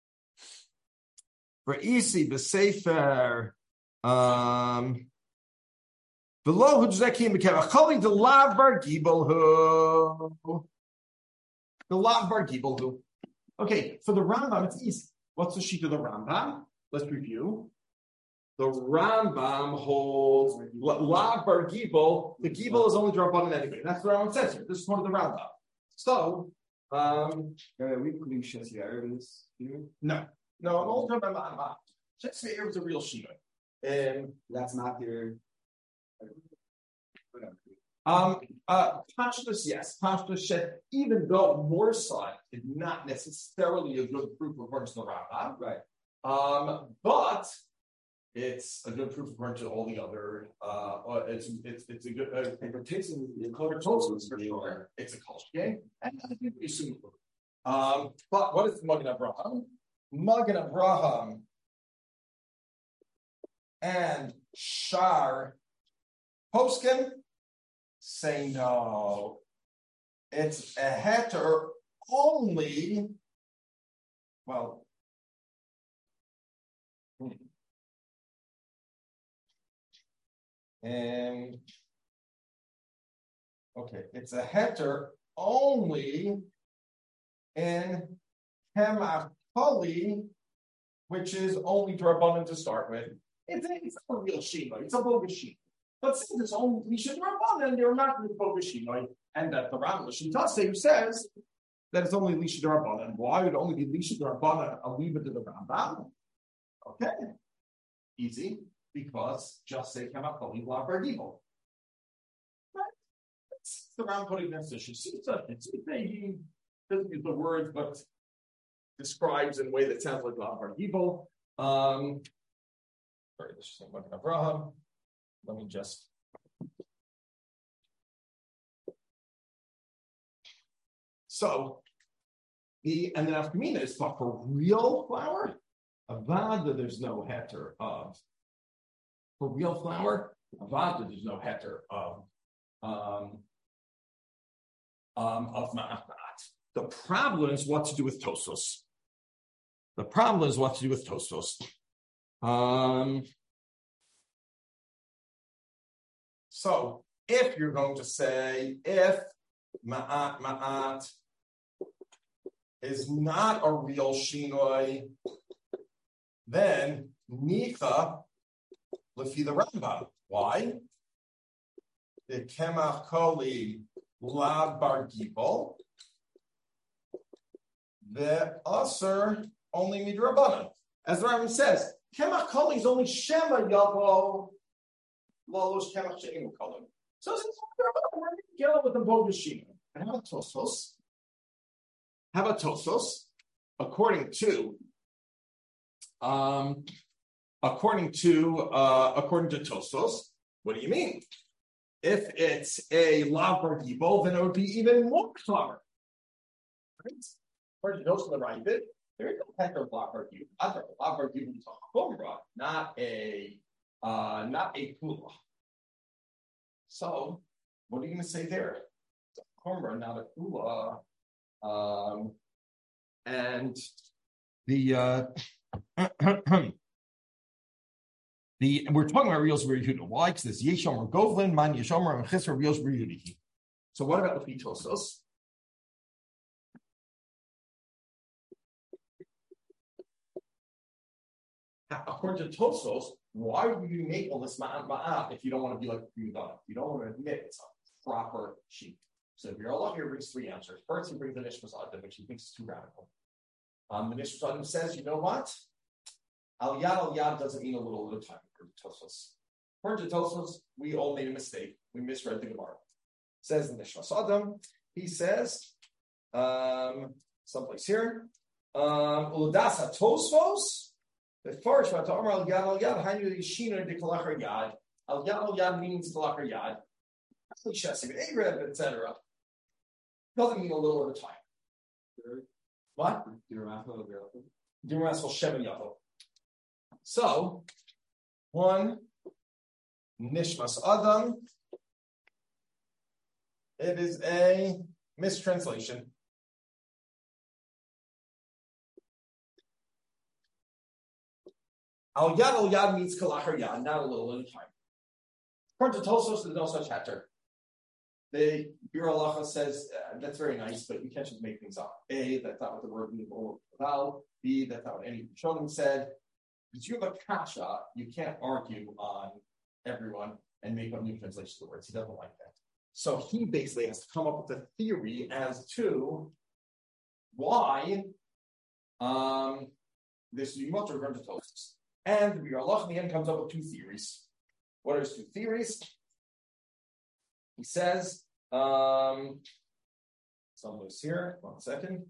b'sefer, V'lo hu'dzekim b'kevach choli the lav bar gibelhu. The lav bar gibelhu. Okay, for the Rambam, it's easy. What's the sheet of the Rambam? Let's review. The Rambam holds lav bar gibel. The gibel is only Rabbanan anyway. That's what Rambam says here. This is one of the Rambam. So, we including Shesiar in this here? No, I'm only talking about Shesiar is a real Shino. That's not your. Pashtus, yes, Pashtus said, even though Morsai is not necessarily a good proof according to the Rambam, Right. But it's a good proof according to all the other. It's a good. It takes in the color totals for sure. It's a culture game, and I think we assume. But what is Magen Avraham? Magen Avraham and Shar Poskin say no. It's a heter only. Well. And okay, it's a heter only in Kemach Kali, which is only Drabanan to start with. It's a real Shino, it's a bogus Shino. But since it's only Lisha Drabanan, they're not with bogus Shino, and that the Rambam Shintase who says that it's only Lisha Drabanan. Why would it only be Lisha Drabanan? I'll leave it to the Rambam. Okay, easy. Because just say Kemach Kali Lav Bar Gibel. Right? That's the Rambam putting next to Shitza. He doesn't use the words, but describes in a way that sounds like Lav Bar Gibel. Sorry, this is Magen Avraham. Let me just. So, and then after Mina is thought for real flour. Avada, there's no heter of. For real flour, Avada, there's no heter of ma'at. The problem is what to do with Tosos. So if you're going to say if ma'at is not a real shinoi, then nicha lefi the Rambam. Why? The Kemach Kali Lav Bar Gibel, the Aser only midrabanan. As the Rambam says, Kemach Kali is only Shema Yavo Lalos Kemach She'im Kali. So it's we're going to get on with the bogus Shema. And how about Tosos? According to Tosos, what do you mean? If it's a Lav Bar Gibel, then it would be even more clever. Right? According to Tosos, the right bit, there is no heter of Lav Bar Gibel. Lav Bar Gibel is a chumrah, not a not a kula. So, what are you going to say there? It's a chumrah, not a kula. And the we're talking about Rios Yehuda. Why? Because this Yeshomer Govlin, Man Yeshomer, and Chisra Rios Yehuda. So what about the Tosos? According to Tosos, why would you make all this ma'at if you don't want to be like Yehuda? You don't want to admit it's a proper sheep. So if you're Allah here brings three answers. First, he brings the Nishmas Adam, which he thinks is too radical. The Nishmas Adam says, you know what? Al yad doesn't mean a little at a time for Tosos. According to Tosos, we all made a mistake. We misread the Gemara. Says the Nishmas Adam, he says, someplace here, Uladasa Tosfos, the first one to Amar al yad, Hainu Yishina de Kalachar Yad. Al yad means Kalachar Yad. Etc. Doesn't mean a little at a time. What? So, one Nishmas Adam. It is a mistranslation. Al yad means kalachar yad, not a little at a time. According to Tosos, there's no such heter. The Biur Halacha says that's very nice, but you can't just make things up. A, that's not what the word means. B, that's not what any Rishonim said. Because you have a kasha, you can't argue on everyone and make up new translations of the words. He doesn't like that. So he basically has to come up with a theory as to why this Yimot are going to Tosos. And the Biur Halacha in the end comes up with two theories. What are his two theories? He says, someplace here, 1 second.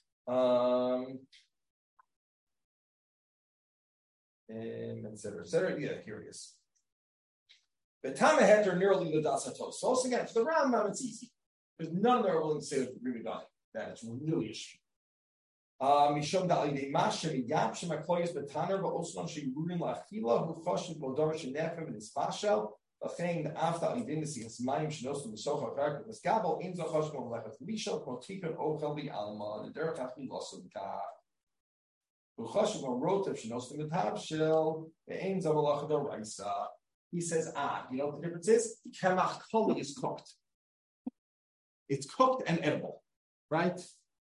Etc. Yeah, here it is. The Tama Heter nearly the Dasatos. So again, for the Rambam, it's easy. Because none of them are willing to say that it's really done. That it's really a sheep. Mishum Dali Mashem Yapshem Akloyas Betaner, but also Shirurin Lachila, who Foshim Bodor Shenefim and his Fashel. A thing that after I didn't see his mind should also be so hard with Gabel in the Hoshmo like a Lishal, Motikon, Ochelbi Alma, the Derek Hafi lost of the car. Uchoshmo wrote if she knows the Metabshel, the Ains of Allah the Raisa. He says, you know what the difference is? Kemach Koli is cooked. It's cooked and edible, right?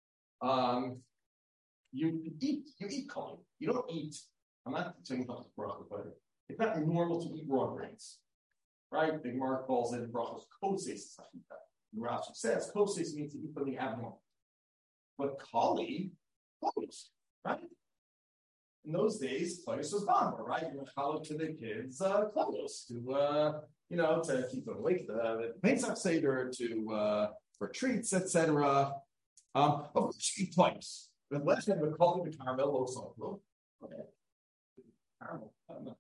You eat Koli. You don't eat, I'm not saying about the broccoli, but it's not normal to eat raw grains. Right? The Gemara calls it brachos koses. Rashi says koses means to eat from the abnormal. But kali, clothes, right? In those days, clothes was bomber, right? You would call to the kids clothes to keep them awake, the Pesach Seder, for treats, etc. Of course, you eat twice. The last one would call it the caramel also. Okay. Caramel. I don't know.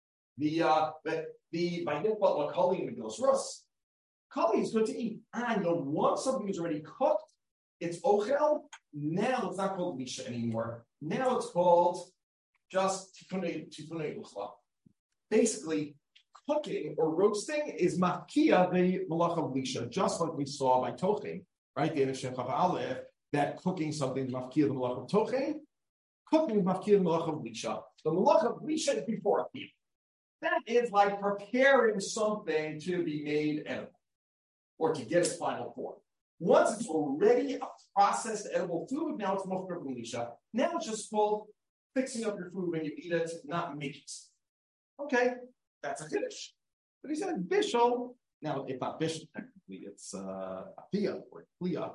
By default, kali in the Gos Rus, kali is good to eat. And once something is already cooked, it's ochel. Now it's not called lisha anymore. Now it's called just tikunei uchla. Basically, cooking or roasting is mafkia the malach of lisha, just like we saw by tochein, right? The Enishim Chav Aleph, that cooking something is mafkia the malach of tochein, cooking is mafkia the malach of lisha. The malach of lisha is before a meal. That is like preparing something to be made edible or to get its final form. Once it's already a processed edible food, now it's mufkar b'lisha. Now it's just called fixing up your food when you eat it, not making it. Okay, that's a chiddush. But he said bishul. Now, if not bishul, technically it's apia or kliya.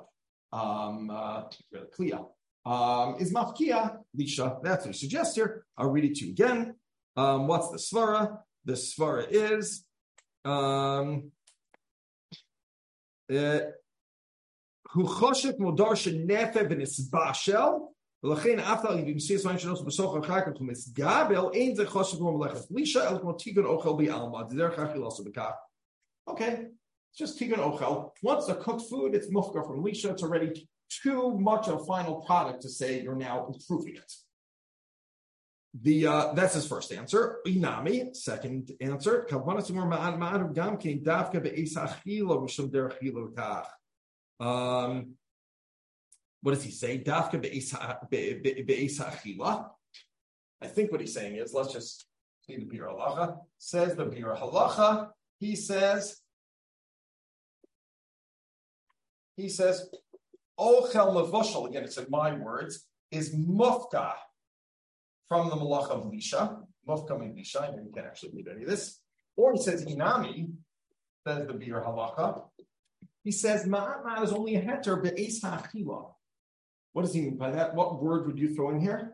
Is mafkia lisha. That's what he suggests here. I'll read it to you again. What's the svara? The svara is hu choshet modar shenefe v'nisbashel v'lachein after you see something shenos b'soch achar from its gabel ein ze choshet momelechas lisha el motigon ochel bi'alma der chachil also b'kach. Okay, it's just tigon ochel. Once a cooked food, it's mufkar from lisha. It's already too much of a final product to say you're now improving it. That's his first answer. Inami, second answer. What does he say? Dafka be'esa achila. I think what he's saying is, let's just see the Biur Halacha. Says the Biur Halacha. He says, Ochel mevoshel, again, it's in my words, is mufka from the malach of Lisha. Mufka means Lisha, and you can't actually read any of this. Or he says, Inami, says the Biur Halacha. He says, Ma'at is only a heter be'es ha'achila. What does he mean by that? What word would you throw in here?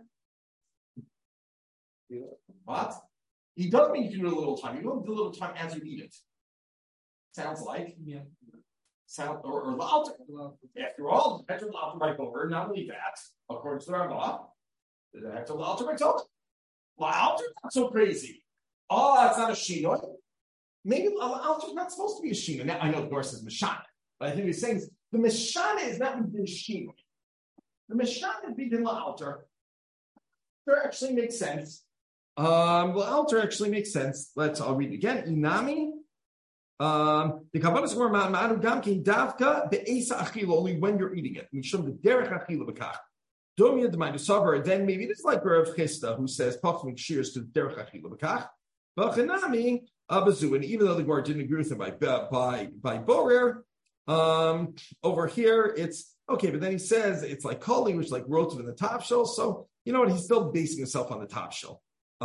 What? He doesn't mean you do a little time. You don't do a little time as you eat it. Sounds like. Yeah. Or l'alter. After all, the heter l'alter by borer. Not only that, according to the Rambam, the heter l'alter by total. L'alter, not so crazy. Oh, that's not a shinoi. Maybe l'alter's not supposed to be a shinoi. Now, I know the Gemara says mishana, but I think he's saying the mishana is not within shinoi. The mishana is within l'alter. It actually makes sense. L'alter actually makes sense. I'll read it again. Inami. The Kabbalah were ma'anu gamkin davka be'esa achila, only when you're eating it. Mishum the derech achila b'kach. Domya d'maydu savar. Then maybe it's like Rav Chisda who says pachmik shears to the derech achila b'kach. B'chanami abazu. And even though the Gemara didn't agree with him by borer, over here it's okay. But then he says it's like koli, which is like rotav in the top shell. So you know what? He's still basing himself on the top shell.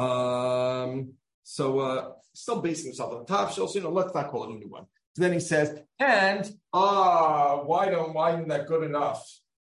Still basing himself on the top shell, so let's not call it a new one. So then he says, and why isn't that good enough?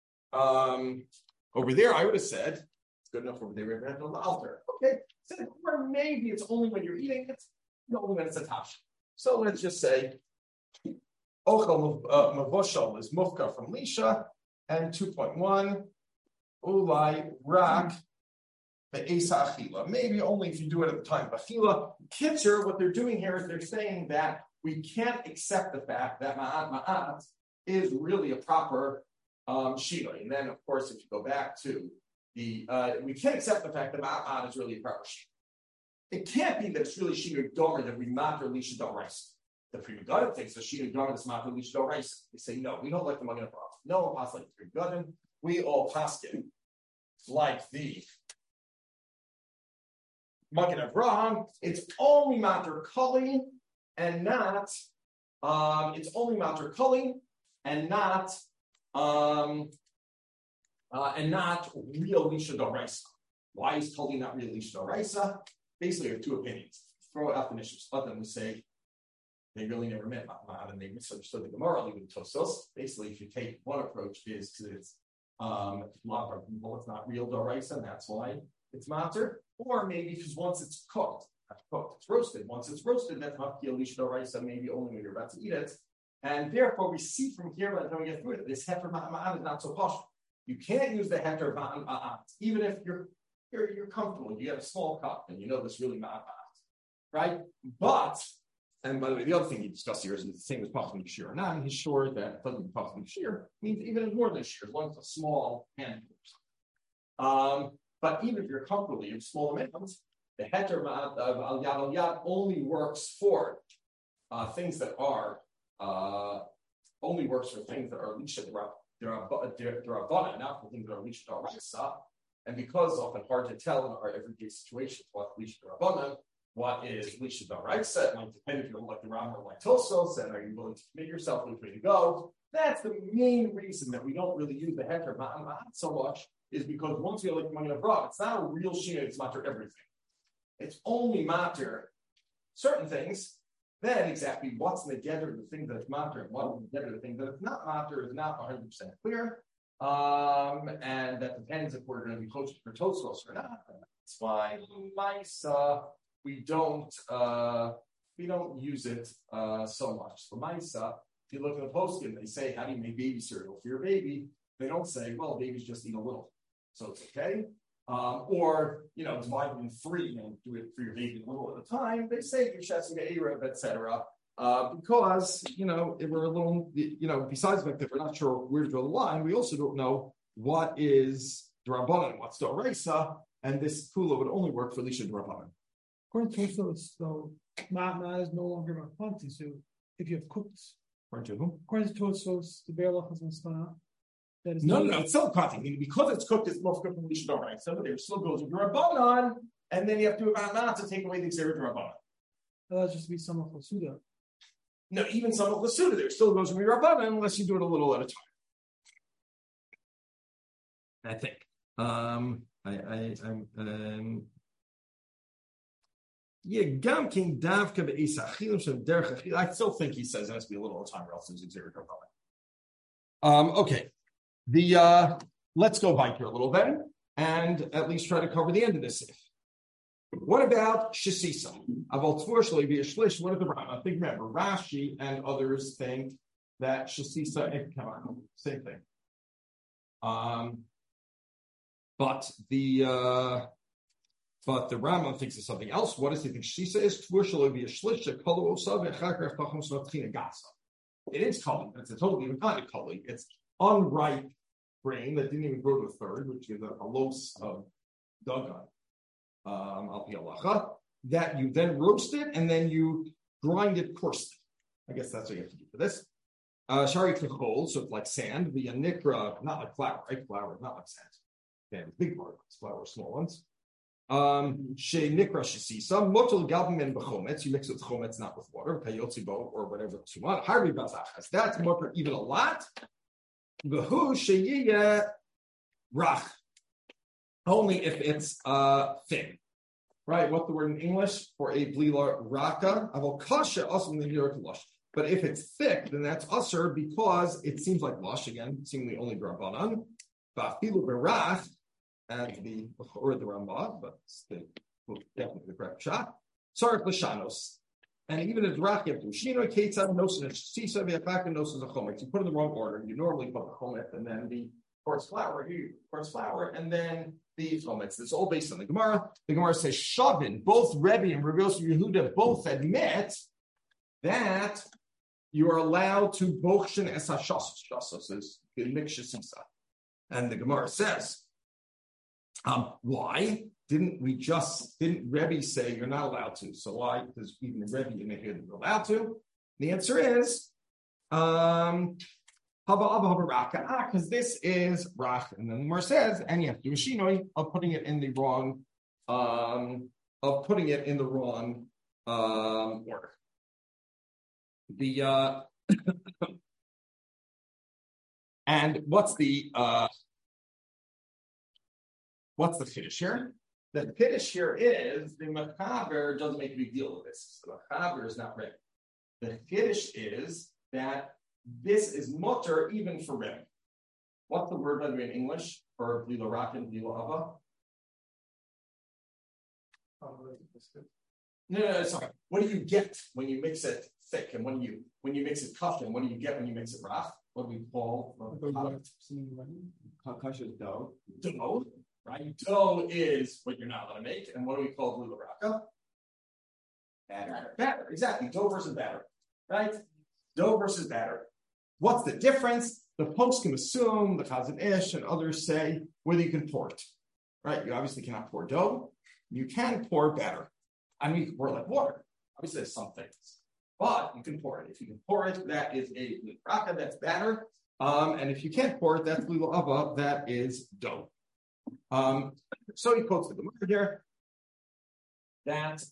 Over there, I would have said it's good enough over there. We have on the altar. Okay, so or maybe it's only when you're eating it, only when it's a top shell. So let's just say ochel mavoshal is mufka from Lisha, and 2.1 ulai rak. Maybe only if you do it at the time of achila. Kitzer, what they're doing here is they're saying that we can't accept the fact that ma'at is really a proper shila. And then, of course, if you go back to the, we can't accept the fact that ma'at is really a proper shila. It can't be that it's really shila gomer that we matter lisha doraisa. The Pri Megadim thinks the shila gomer is matter lisha doraisa. They say no, we don't like the Magen Avraham. No one pass like the Pri Megadim. We all pass it like the Magen Avraham, it's only matter kali and not it's only matter kali and not real lisha doraisa. Why is kali not real lisha doraisa? Basically, we have two opinions. Throw out the mishnah. Let them say they really never met Ma'at and they misunderstood the Gemara, even Tosos. Basically, if you take one approach is to it's it's not real doraisa, and that's why it's matter. Or maybe because once it's cooked, it's roasted. Once it's roasted, that's not Kialisha Doraisa, maybe only when you're about to eat it. And therefore, we see from here, by the time we get through it, this heter ma'at is not so posh. You can't use the heter ma'at, even if you're comfortable. You get a small cup, and you know this really ma'at, right? But, and by the way, the other thing he discussed here is the same as pachim shir or not. He's sure that it doesn't mean pachim shir means even more than shir, as long as it's a small handful. But even if you're comfortable, you have small amounts, the heter of al yad only works for things that are lisha derabbanan, not for things that are lisha d'oraisa. And because often hard to tell in our everyday situations what lisha derabbanan, what is lisha d'oraisa, it might depend if you're like the Rambam or like Tosos, and are you willing to commit yourself which way to go? That's the main reason that we don't really use the heter ma'at so much. Is because once you like the Magen Avraham, it's not a real shina, it's matter everything. It's only matter certain things. Then exactly what's the gather of the thing that it's matter and what's the gather of the thing that it's not matter is not 100% clear. And that depends if we're going to be close to Tosos or not. That's why Maisa we don't use it so much. So Maisa, if you look at the posting, they say, how do you make baby cereal for your baby? They don't say, well, babies just eat a little. So it's okay. Or, divide them in three and do it for your baby a little at a time. They say Yushetsuga Arab, etc. Because, if we're a little, besides the fact that we're not sure where to draw the line, we also don't know what is the Rabbanan, what's the Oraisa. and this pula would only work for Lisha Drabanan. According to Tosfos, though, ma'at is no longer about quantity. So if you have cooked, According to whom? according to Tosfos, the Be'alach is Mistana. That is No, it's still quantity. Because it's cooked, it's more good from Lisha Drabanan. So there still goes with Drabanan, and then you have to do a to take away the Xer Drabanan. Allows just to be some of Lasuda. No, even some of Lasuda, there still goes with Rabbanan unless you do it a little at a time. I think. I still think he says it has to be a little time or else it's Xer Drabanan. Okay. Let's go back here a little then, and at least try to cover the end of this. What about Shisisa? About Tvorshli be a Shlish, what are the Rama? I think remember, Rashi and others think that Shisisa, same thing. But the Rama thinks of something else. What does he think Shisisa is? Tvorshli be a Shlish, a Kolo Osav, and Chakar Tachum Snotchina Gasa. It is Kali, but it's a totally different kind of Kali. It's unripe grain that didn't even grow to a third, which is a los of Dagan. Al pi halacha, that you then roast it and then you grind it coarsely. I guess that's what you have to do for this. Shari kechol, so it's like sand. The nikra, not like flour, right? Flour, not like sand. Okay, big particles, flour, small ones. She nikra shisisa, motel galbim and bechometz. You mix it with chometz, not with water. Kayotzi bo or whatever else you want. Harbi bazachas. That's moter even a lot. Behu sheyiya rach. Only if it's thin. Right? What's the word in English for a blila raka? Avokasha also in the New York lush. But if it's thick, then that's usher because it seems like lush again, seemingly only drabanan. Bafilu berach, and the Rambam, but it's definitely the correct shot. Sarek l'shanos. And even a drach, you have to shino ketzad nosin sisa v'afaka nosin zachomet. You put in the wrong order. You normally put the chomet and then the coarse flour, and then the chometz. It's all based on the Gemara. The Gemara says Shavin, both Rebbe and Rabbi Yosef Yehuda both admit that you are allowed to bochshin es hashassos. Shassos is mixture sisa. And the Gemara says, why? Didn't Rebbe say you're not allowed to? So why? Because even the Rebbe you may hear that you're allowed to. The answer is because this is rach, and then the Gemara says, and you have to do a shinoi of putting it in the wrong order. And what's the chiddush here? The chiddush here is the Mechaber doesn't make a big deal of this. The Mechaber is not ready. The chiddush is that this is mutter even for Rebbe. What's the word in English for blila rak and blila hava? No, sorry. What do you get when you mix it thick, and when you mix it tough, and what do you get when you mix it rak? What do we call kasha dough? Dough, right? Dough is what you're not allowed to make, and what do we call blila raka? Batter. Exactly. Dough versus batter, right? Dough versus batter. What's the difference? The poskim assume, the Chazon Ish and others say, whether you can pour it. Right? You obviously cannot pour dough. You can pour batter. I mean, you can pour like water. Obviously, there's some things. But you can pour it. If you can pour it, that is a raka, that's batter. And if you can't pour it, that's lila ava, that is dough. So he quotes the Gemara here that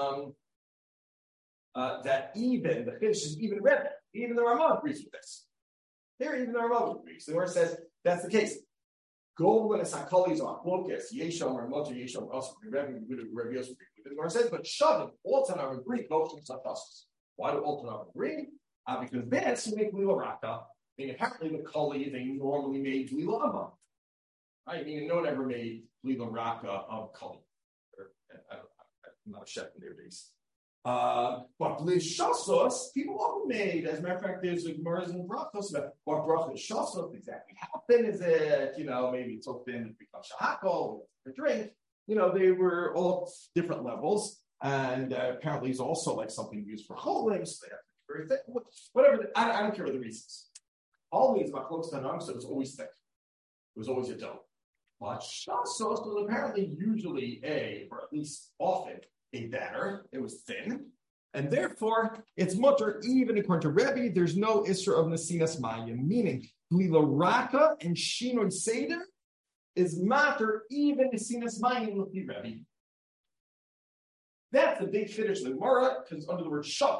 even the Chiddush is even Rebbe, even the Ramah agrees with this. Here, even the Ramah agrees. The Gemara says that's the case. Gold and Sakalis are focus. Yeshom or Motor Yeshom also Rebbe Yosef. The Gemara says, but Shavin, all Tanav agree. Both of them. Why do all Tanav agree? Because that's you make Lila Raka. I mean, apparently the Kali they normally made Lila Ava. I mean, no one ever made Lila Raka of Kali. I'm not a chef in their days. But Lishasos, people often made. As a matter of fact, there's like Gemara's and Brachos about what Brach Lishasos exactly. How thin is it? Maybe it's so thin it becomes shahakol for drink. They were all different levels, and apparently it's also like something used for cholim. So they have to be very thick. Whatever. I don't care what the reasons. Always about close to so it was always thick. It was always a dough. But shasos was apparently usually or at least often, a batter. It was thin. And therefore, it's mutter, even according to Rebbe, there's no isra of nasinas mayim, meaning blila raka and shinoi seder is matter, even nasinas mayim with the Rebbe. That's the big finish of the Gemara, because under the word shavit.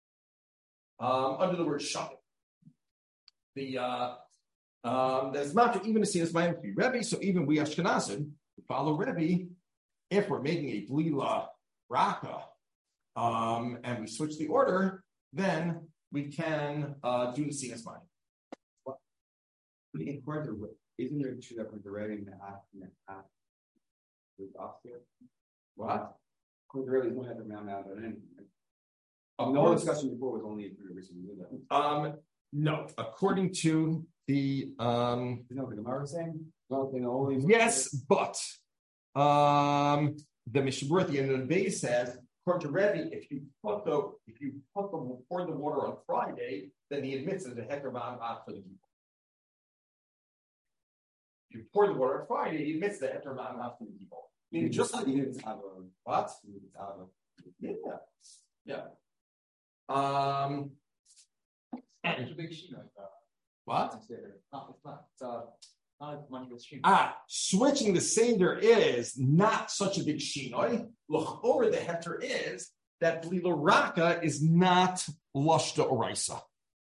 There's matter, even nasinas mayim with the Rebbe, so even we Ashkenazim follow Rebbe if we're making a blila raka. And we switch the order, then we can do the sinus mind. In quarter, isn't there true that the Rebbe in the half was opposite? What? Quarter Rebbe is not at the round out of anything. No discussion before was only in the no, according to the the Gemara was saying? Only yes, but the Mishabur at the end of the day says, according to Rebbe, if you pour the water on Friday, then he admits it's a heter ma'at for the people. If you pour the water on Friday, he admits the heter ma'at for the people. Meaning just like what? Yeah. It's a big shino. What? It's not as much of a shino. Switching the seder is not such a big shinoi. L'chora, the heter is that blila raka is not lushta oraisa.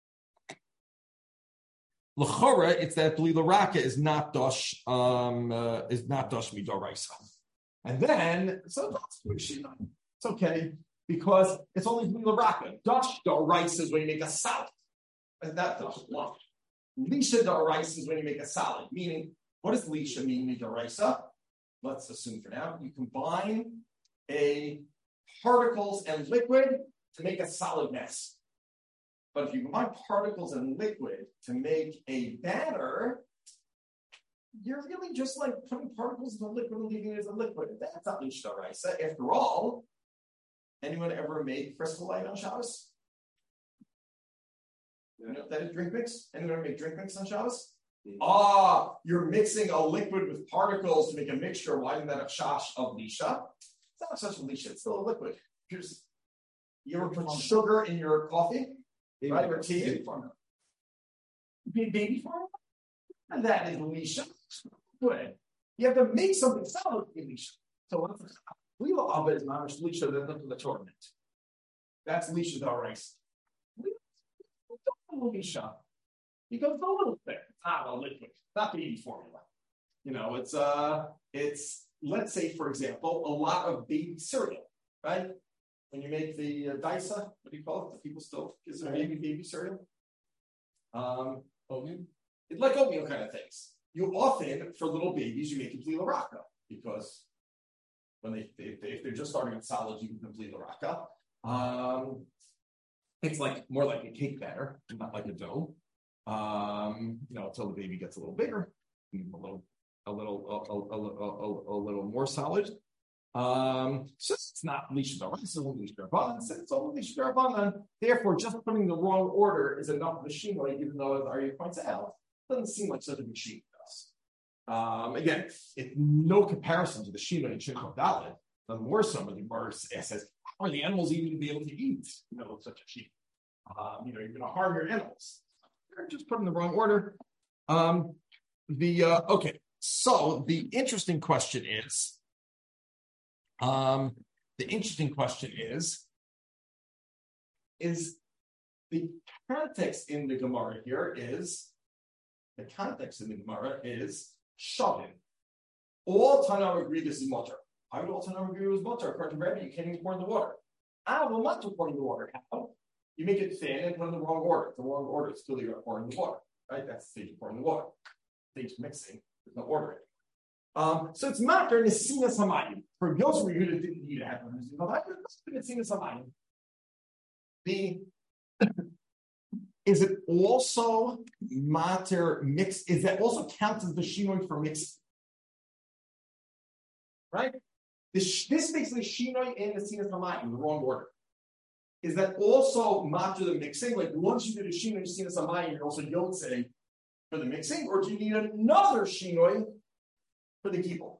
L'chora, it's that blila raka is not dosh midoraisa. And then, so that's good shinoi. It's okay because it's only blila raka. Dosh doraisa is when you make a salad. And that dosh lush. Lisha da'araisa is when you make a salad. Meaning, what does lisha mean, da'araisa? Let's assume for now, you combine particles and liquid to make a solid mess. But if you combine particles and liquid to make a batter, you're really just like putting particles in the liquid and leaving it as a liquid. That's not lisha da'araisa. After all, anyone ever made fresco light on Shabbos? You know that is drink mix? Anyone make drink mix on Shabbos? Yeah. You're mixing a liquid with particles to make a mixture. Why isn't that a shash of lisha? It's not a shash of lisha. It's still a liquid. You ever put sugar in your coffee? Right? Or tea? Baby formula. Baby formula? And that is lisha. Good. You have to make something solid with lisha. So what's the Lila Abba is not lisha than the tournament. That's lisha da'araisa. Lisha. Because it's a little thick. It's not a liquid. It's not baby formula. You know, it's let's say, for example, a lot of baby cereal, right? When you make the daisa, what do you call it? The people still is there baby cereal? Oatmeal. It's like oatmeal kind of things. You often, for little babies, you make it blila raka because when if they're just starting on solids, you can complete the raka. It's like more like a cake batter, not like a dough. Until the baby gets a little bigger, a little more solid. So it's not lisha da'araisa, it's only lisha da'rabanan. It's only lisha da'rabanan. Therefore, just putting the wrong order is enough of a shinoi, even though, as Aryeh points out, it doesn't seem like such a big shinoi to us. Again, it's no comparison to the shinoi in Shinchot Dalet. The more so when the Gemara says, "How are the animals even to be able to eat?" Such a sheep. You're going to harm your animals. They're just put in the wrong order. Okay. So the interesting question is, the context in the Gemara here is shavin. All Tanam agree this is mutter. Why would all Tanam agree it was mutter? According to Rebbe, you can't even pour in the water. Well, not to pour in the water. How? You make it thin and put in the wrong order. The wrong order is still you're pouring the water, right? That's the stage of pouring the water. Stage of mixing. There's no order anymore. So it's matter nesinas hamayim. For Yosef Yehuda didn't need to have nesinas hamayim. Is it also matter mix? Is that also counts as the shinoi for mixing? Right? This basically shinoi and nesinas hamayim in the wrong order. Is that also matter the mixing? Like once you do the shinoi and nesinas hamayim, you're also yotze for the mixing, or do you need another shinoi for the Gibel.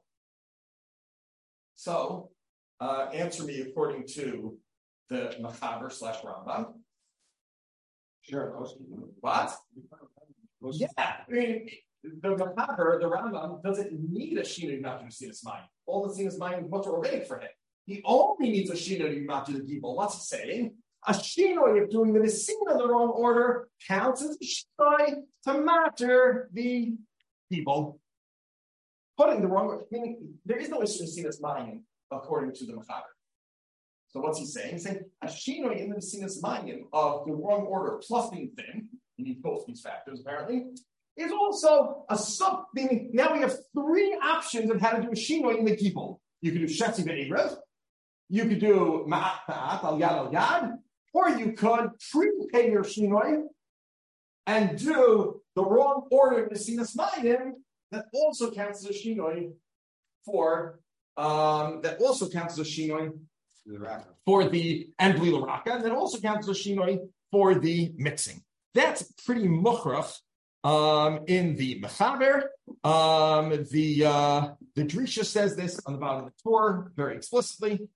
So, answer me according to the Machaber / Rambam. Sure. What? Yeah, I mean, the Machaber, the Rambam, doesn't need a Shino not to see his mind. All the Sinus mind was already for him. He only needs a Shino not to the Gibel. What's he saying? A Shino of doing the Nesina in the wrong order counts as a Shino to matter the Gibel. Putting the wrong order, meaning there is no issue in Sinus mind according to the Machaber. So what's he saying? He's saying a Shinoi in the Sinus Mayim of the wrong order plus being thin, you need both these factors apparently, is also a sub, meaning now we have three options of how to do a Shinoi in the Gibel. You could do Shetzi Ve'erev, you could do Ma'at al Yad, or you could prepay your Shinoi and do the wrong order in the Sinus Mayim that also counts as a Shinoi for, that also counts as a Shinoi for the and Blila Raka, and that also counts as a Shinoi for the mixing. That's pretty mukhrach in the Mechaber. The Drisha says this on the bottom of the Torah very explicitly.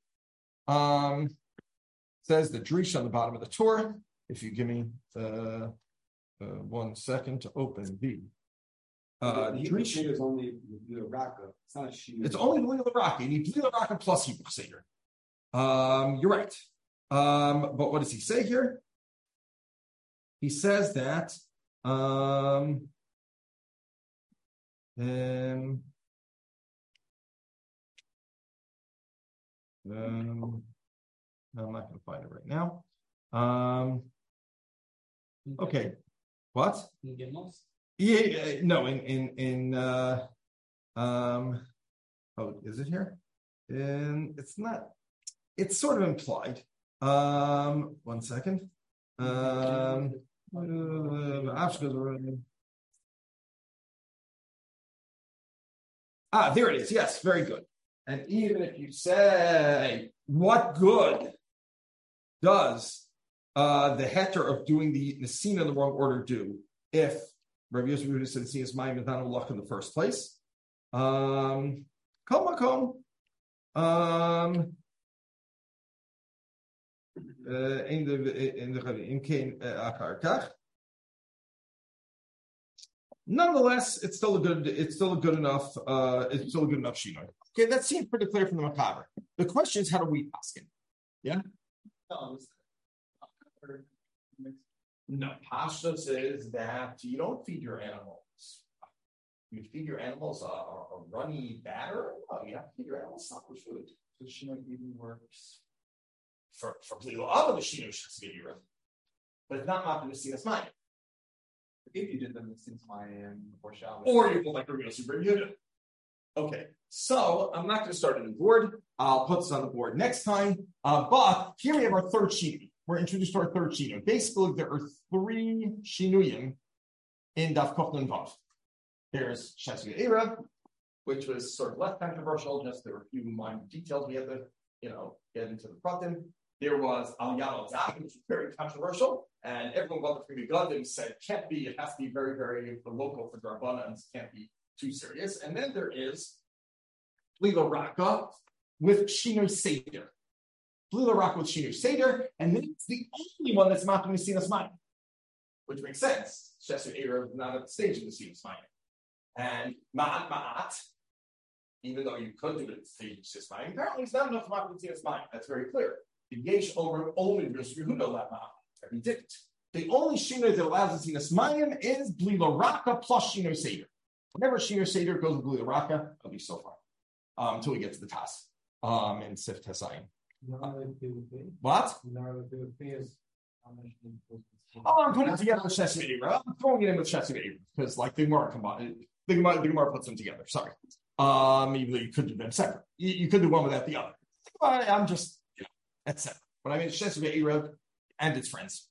Says the Drisha on the bottom of the Torah. If you give me 1 second to open the Drisha is only the Raka. It's not a Shino. It's only Blila Raka. You need Blila Raka plus Hebrew Seder. You're right. But what does he say here? He says that no, I'm not going to find it right now. Okay. What? Yeah, no, oh, is it here? It's not. It's sort of implied. 1 second. There it is. Yes, very good. And even if you say, what good does the heter of doing the Nesina in the wrong order do if Rabbi Yosef Yehuda said Nesina's mind is not a luck in the first place? Kol makom. Nonetheless, it's still a good enough Shino. Okay, that seems pretty clear from the Machaber. The question is, how do we ask him? Yeah? No, Pashtus is that you don't feed your animals. You feed your animals a runny batter. No, you have to feed your animals proper food. So Shino even works. For Blila Abba, the Shino should be run. But it's not Matan Nesinas Mayim. If you did them since Mayim before Shabbat. Or you go like Rabbi Yosef Yehuda. Okay, so I'm not going to start a new board. I'll put this on the board next time. But here we have our third Shino. We're introduced to our third Shino. Basically, there are 3 Shinuyim in Daf Kochlan Vav. There's Shetzi Ve'erev, which was sort of less controversial. Just there were a few minor details we had to, get into the pratim. There was Al Yad Al Zach, which was very controversial, and everyone got the Primi Gadim said can't be. It has to be very, very local for Darbanans. Can't be too serious. And then there is Blila Raka with Shinoi Seder. Blila Raka with Shinoi Seder, and then it's the only one that's Matan Nesinas Mayim, which makes sense. Shesu Erev not at the stage of Nesinas Mayim. And Ma'at, even though you could do it at the stage of Nesinas Mayim, apparently it's not enough to Matan Nesinas Mayim. That's very clear. The Yesh over only Yosef Yehuda let Ma'at. He didn't. The only Shinoi that allows Nesinas Mayim is Blila Raka plus Shinoi Seder. Whenever Shinoi Seder goes with Blila Raka, it'll be so far until we get to the Tas in Sif Tesayim. What? Oh, I'm putting it together with Shesi Ve'erev. I'm throwing it in with Shesi Ve'erev because, the Gemara combined. The Gemara puts them together. Sorry. Even though you could do them separate. You could do one without the other. I'm just, that's separate. But I mean, Shesi Ve'erev and its friends.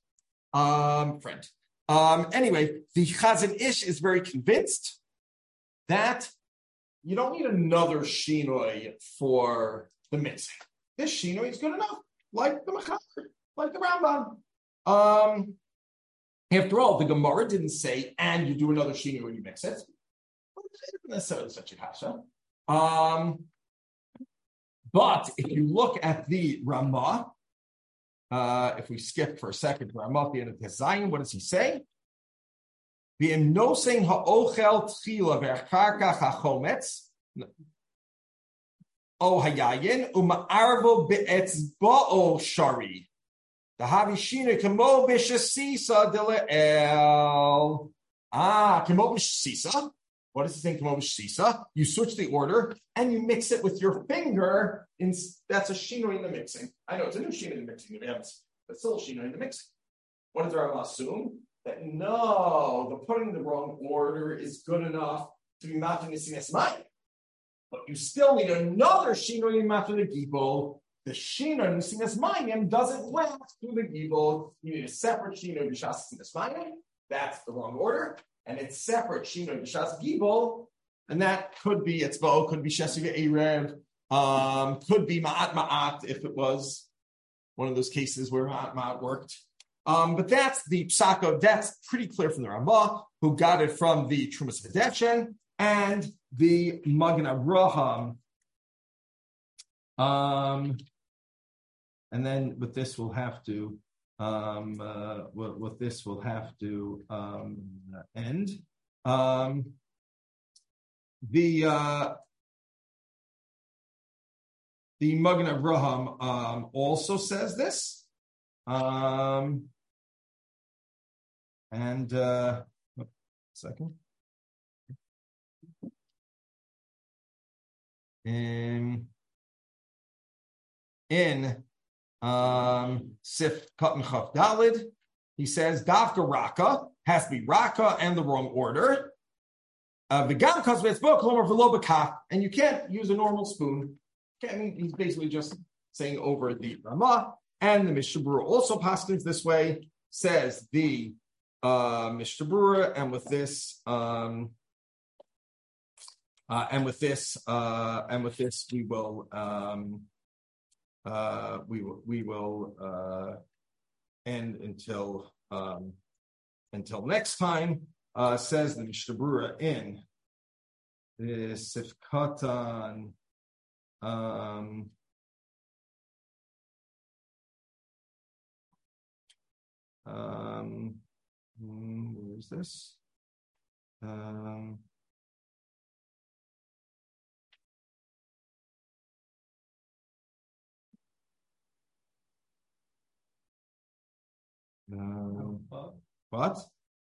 Anyway, the Chazon Ish is very convinced that you don't need another Shinoi for the mixing. This Shinoi is good enough, like the Mechaber, like the Rambam. After all, the Gemara didn't say, and you do another Shinoi when you mix it. Well, it isn't necessarily such a kasha. But if you look at the Ramah, if we skip for a second, Ramah at the end of Tezayin, what does he say? V'im nosein ha'ochel tchila ve'acharkach ha'chometz o hayayin uma'arvo be'etzba'o shari. The havishina kamo b'shasisa dela'el. Kamo b'shasisa. What does it say? Kamo b'shasisa. You switch the order and you mix it with your finger. That's a shinoi in the mixing. I know it's a new shinoi in the mixing, but still a shinoi in the mixing. What does the Rambam assume? That no, the putting in the wrong order is good enough to be matching the Sinas Mayim. But you still need another shinoi after the gibel. The shinoi in the Sinas Mayim doesn't last through the gibel. You need a separate shinoi b'shas Sinas Mayim. That's the wrong order. And it's separate shinoi b'shas gibel. And that could be etzbo, could be shesi ve'erev, could be ma'at if it was one of those cases where ma'at worked. But that's the psaka. That's pretty clear from the Ramah, who got it from the Trumas V'Defshen and the Magen Avraham. And then with this, we'll have to end. The Magen Avraham also says this. Second. In Sif Katan Chaf Dalid, he says Davka Raka has to be Raka and the wrong order. And you can't use a normal spoon. He's basically just saying over the Ramah. And the Mishnah Berurah also paskins this way, says the Mishnah Berurah, and with this we will end until next time. Says the Mishnah Berurah in the Sif Katan. Where is this? What?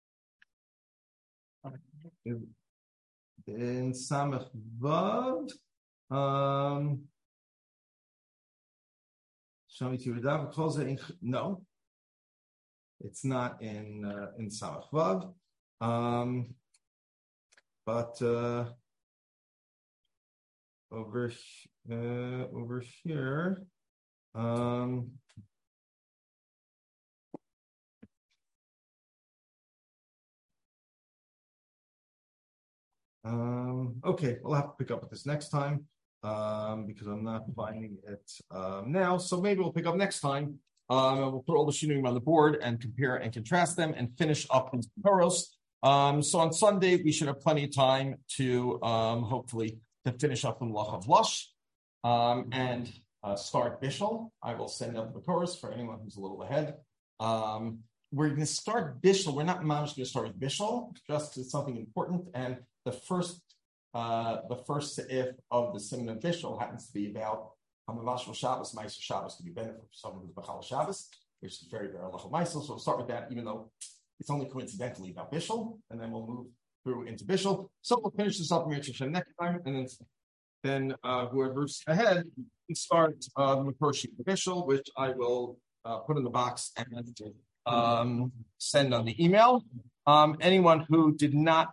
In Samach Vav, no, it's not in Samach Vav, but over here. Okay, we'll have to pick up with this next time because I'm not finding it now. So maybe we'll pick up next time. We'll put all the shinuyim on the board and compare and contrast them and finish up in Toros. So on Sunday we should have plenty of time to hopefully to finish up in Lach of Lush and start Bishul. I will send out the Toros for anyone who's a little ahead. We're going to start Bishul. We're not going to start with Bishul, just it's something important. And the first seif of the Siman of Bishul happens to be about Hamavashal Shabbos, Ma'aser Shabbos, to be benefit for someone who's B'chal Shabbos, which is very, very Lachal Ma'aser. So we'll start with that, even though it's only coincidentally about Bishul, and then we'll move through into Bishul. So we'll finish this up next time, and then whoever's ahead can start the Makor sheet of Bishul, which I will put in the box and send on the email. Anyone who did not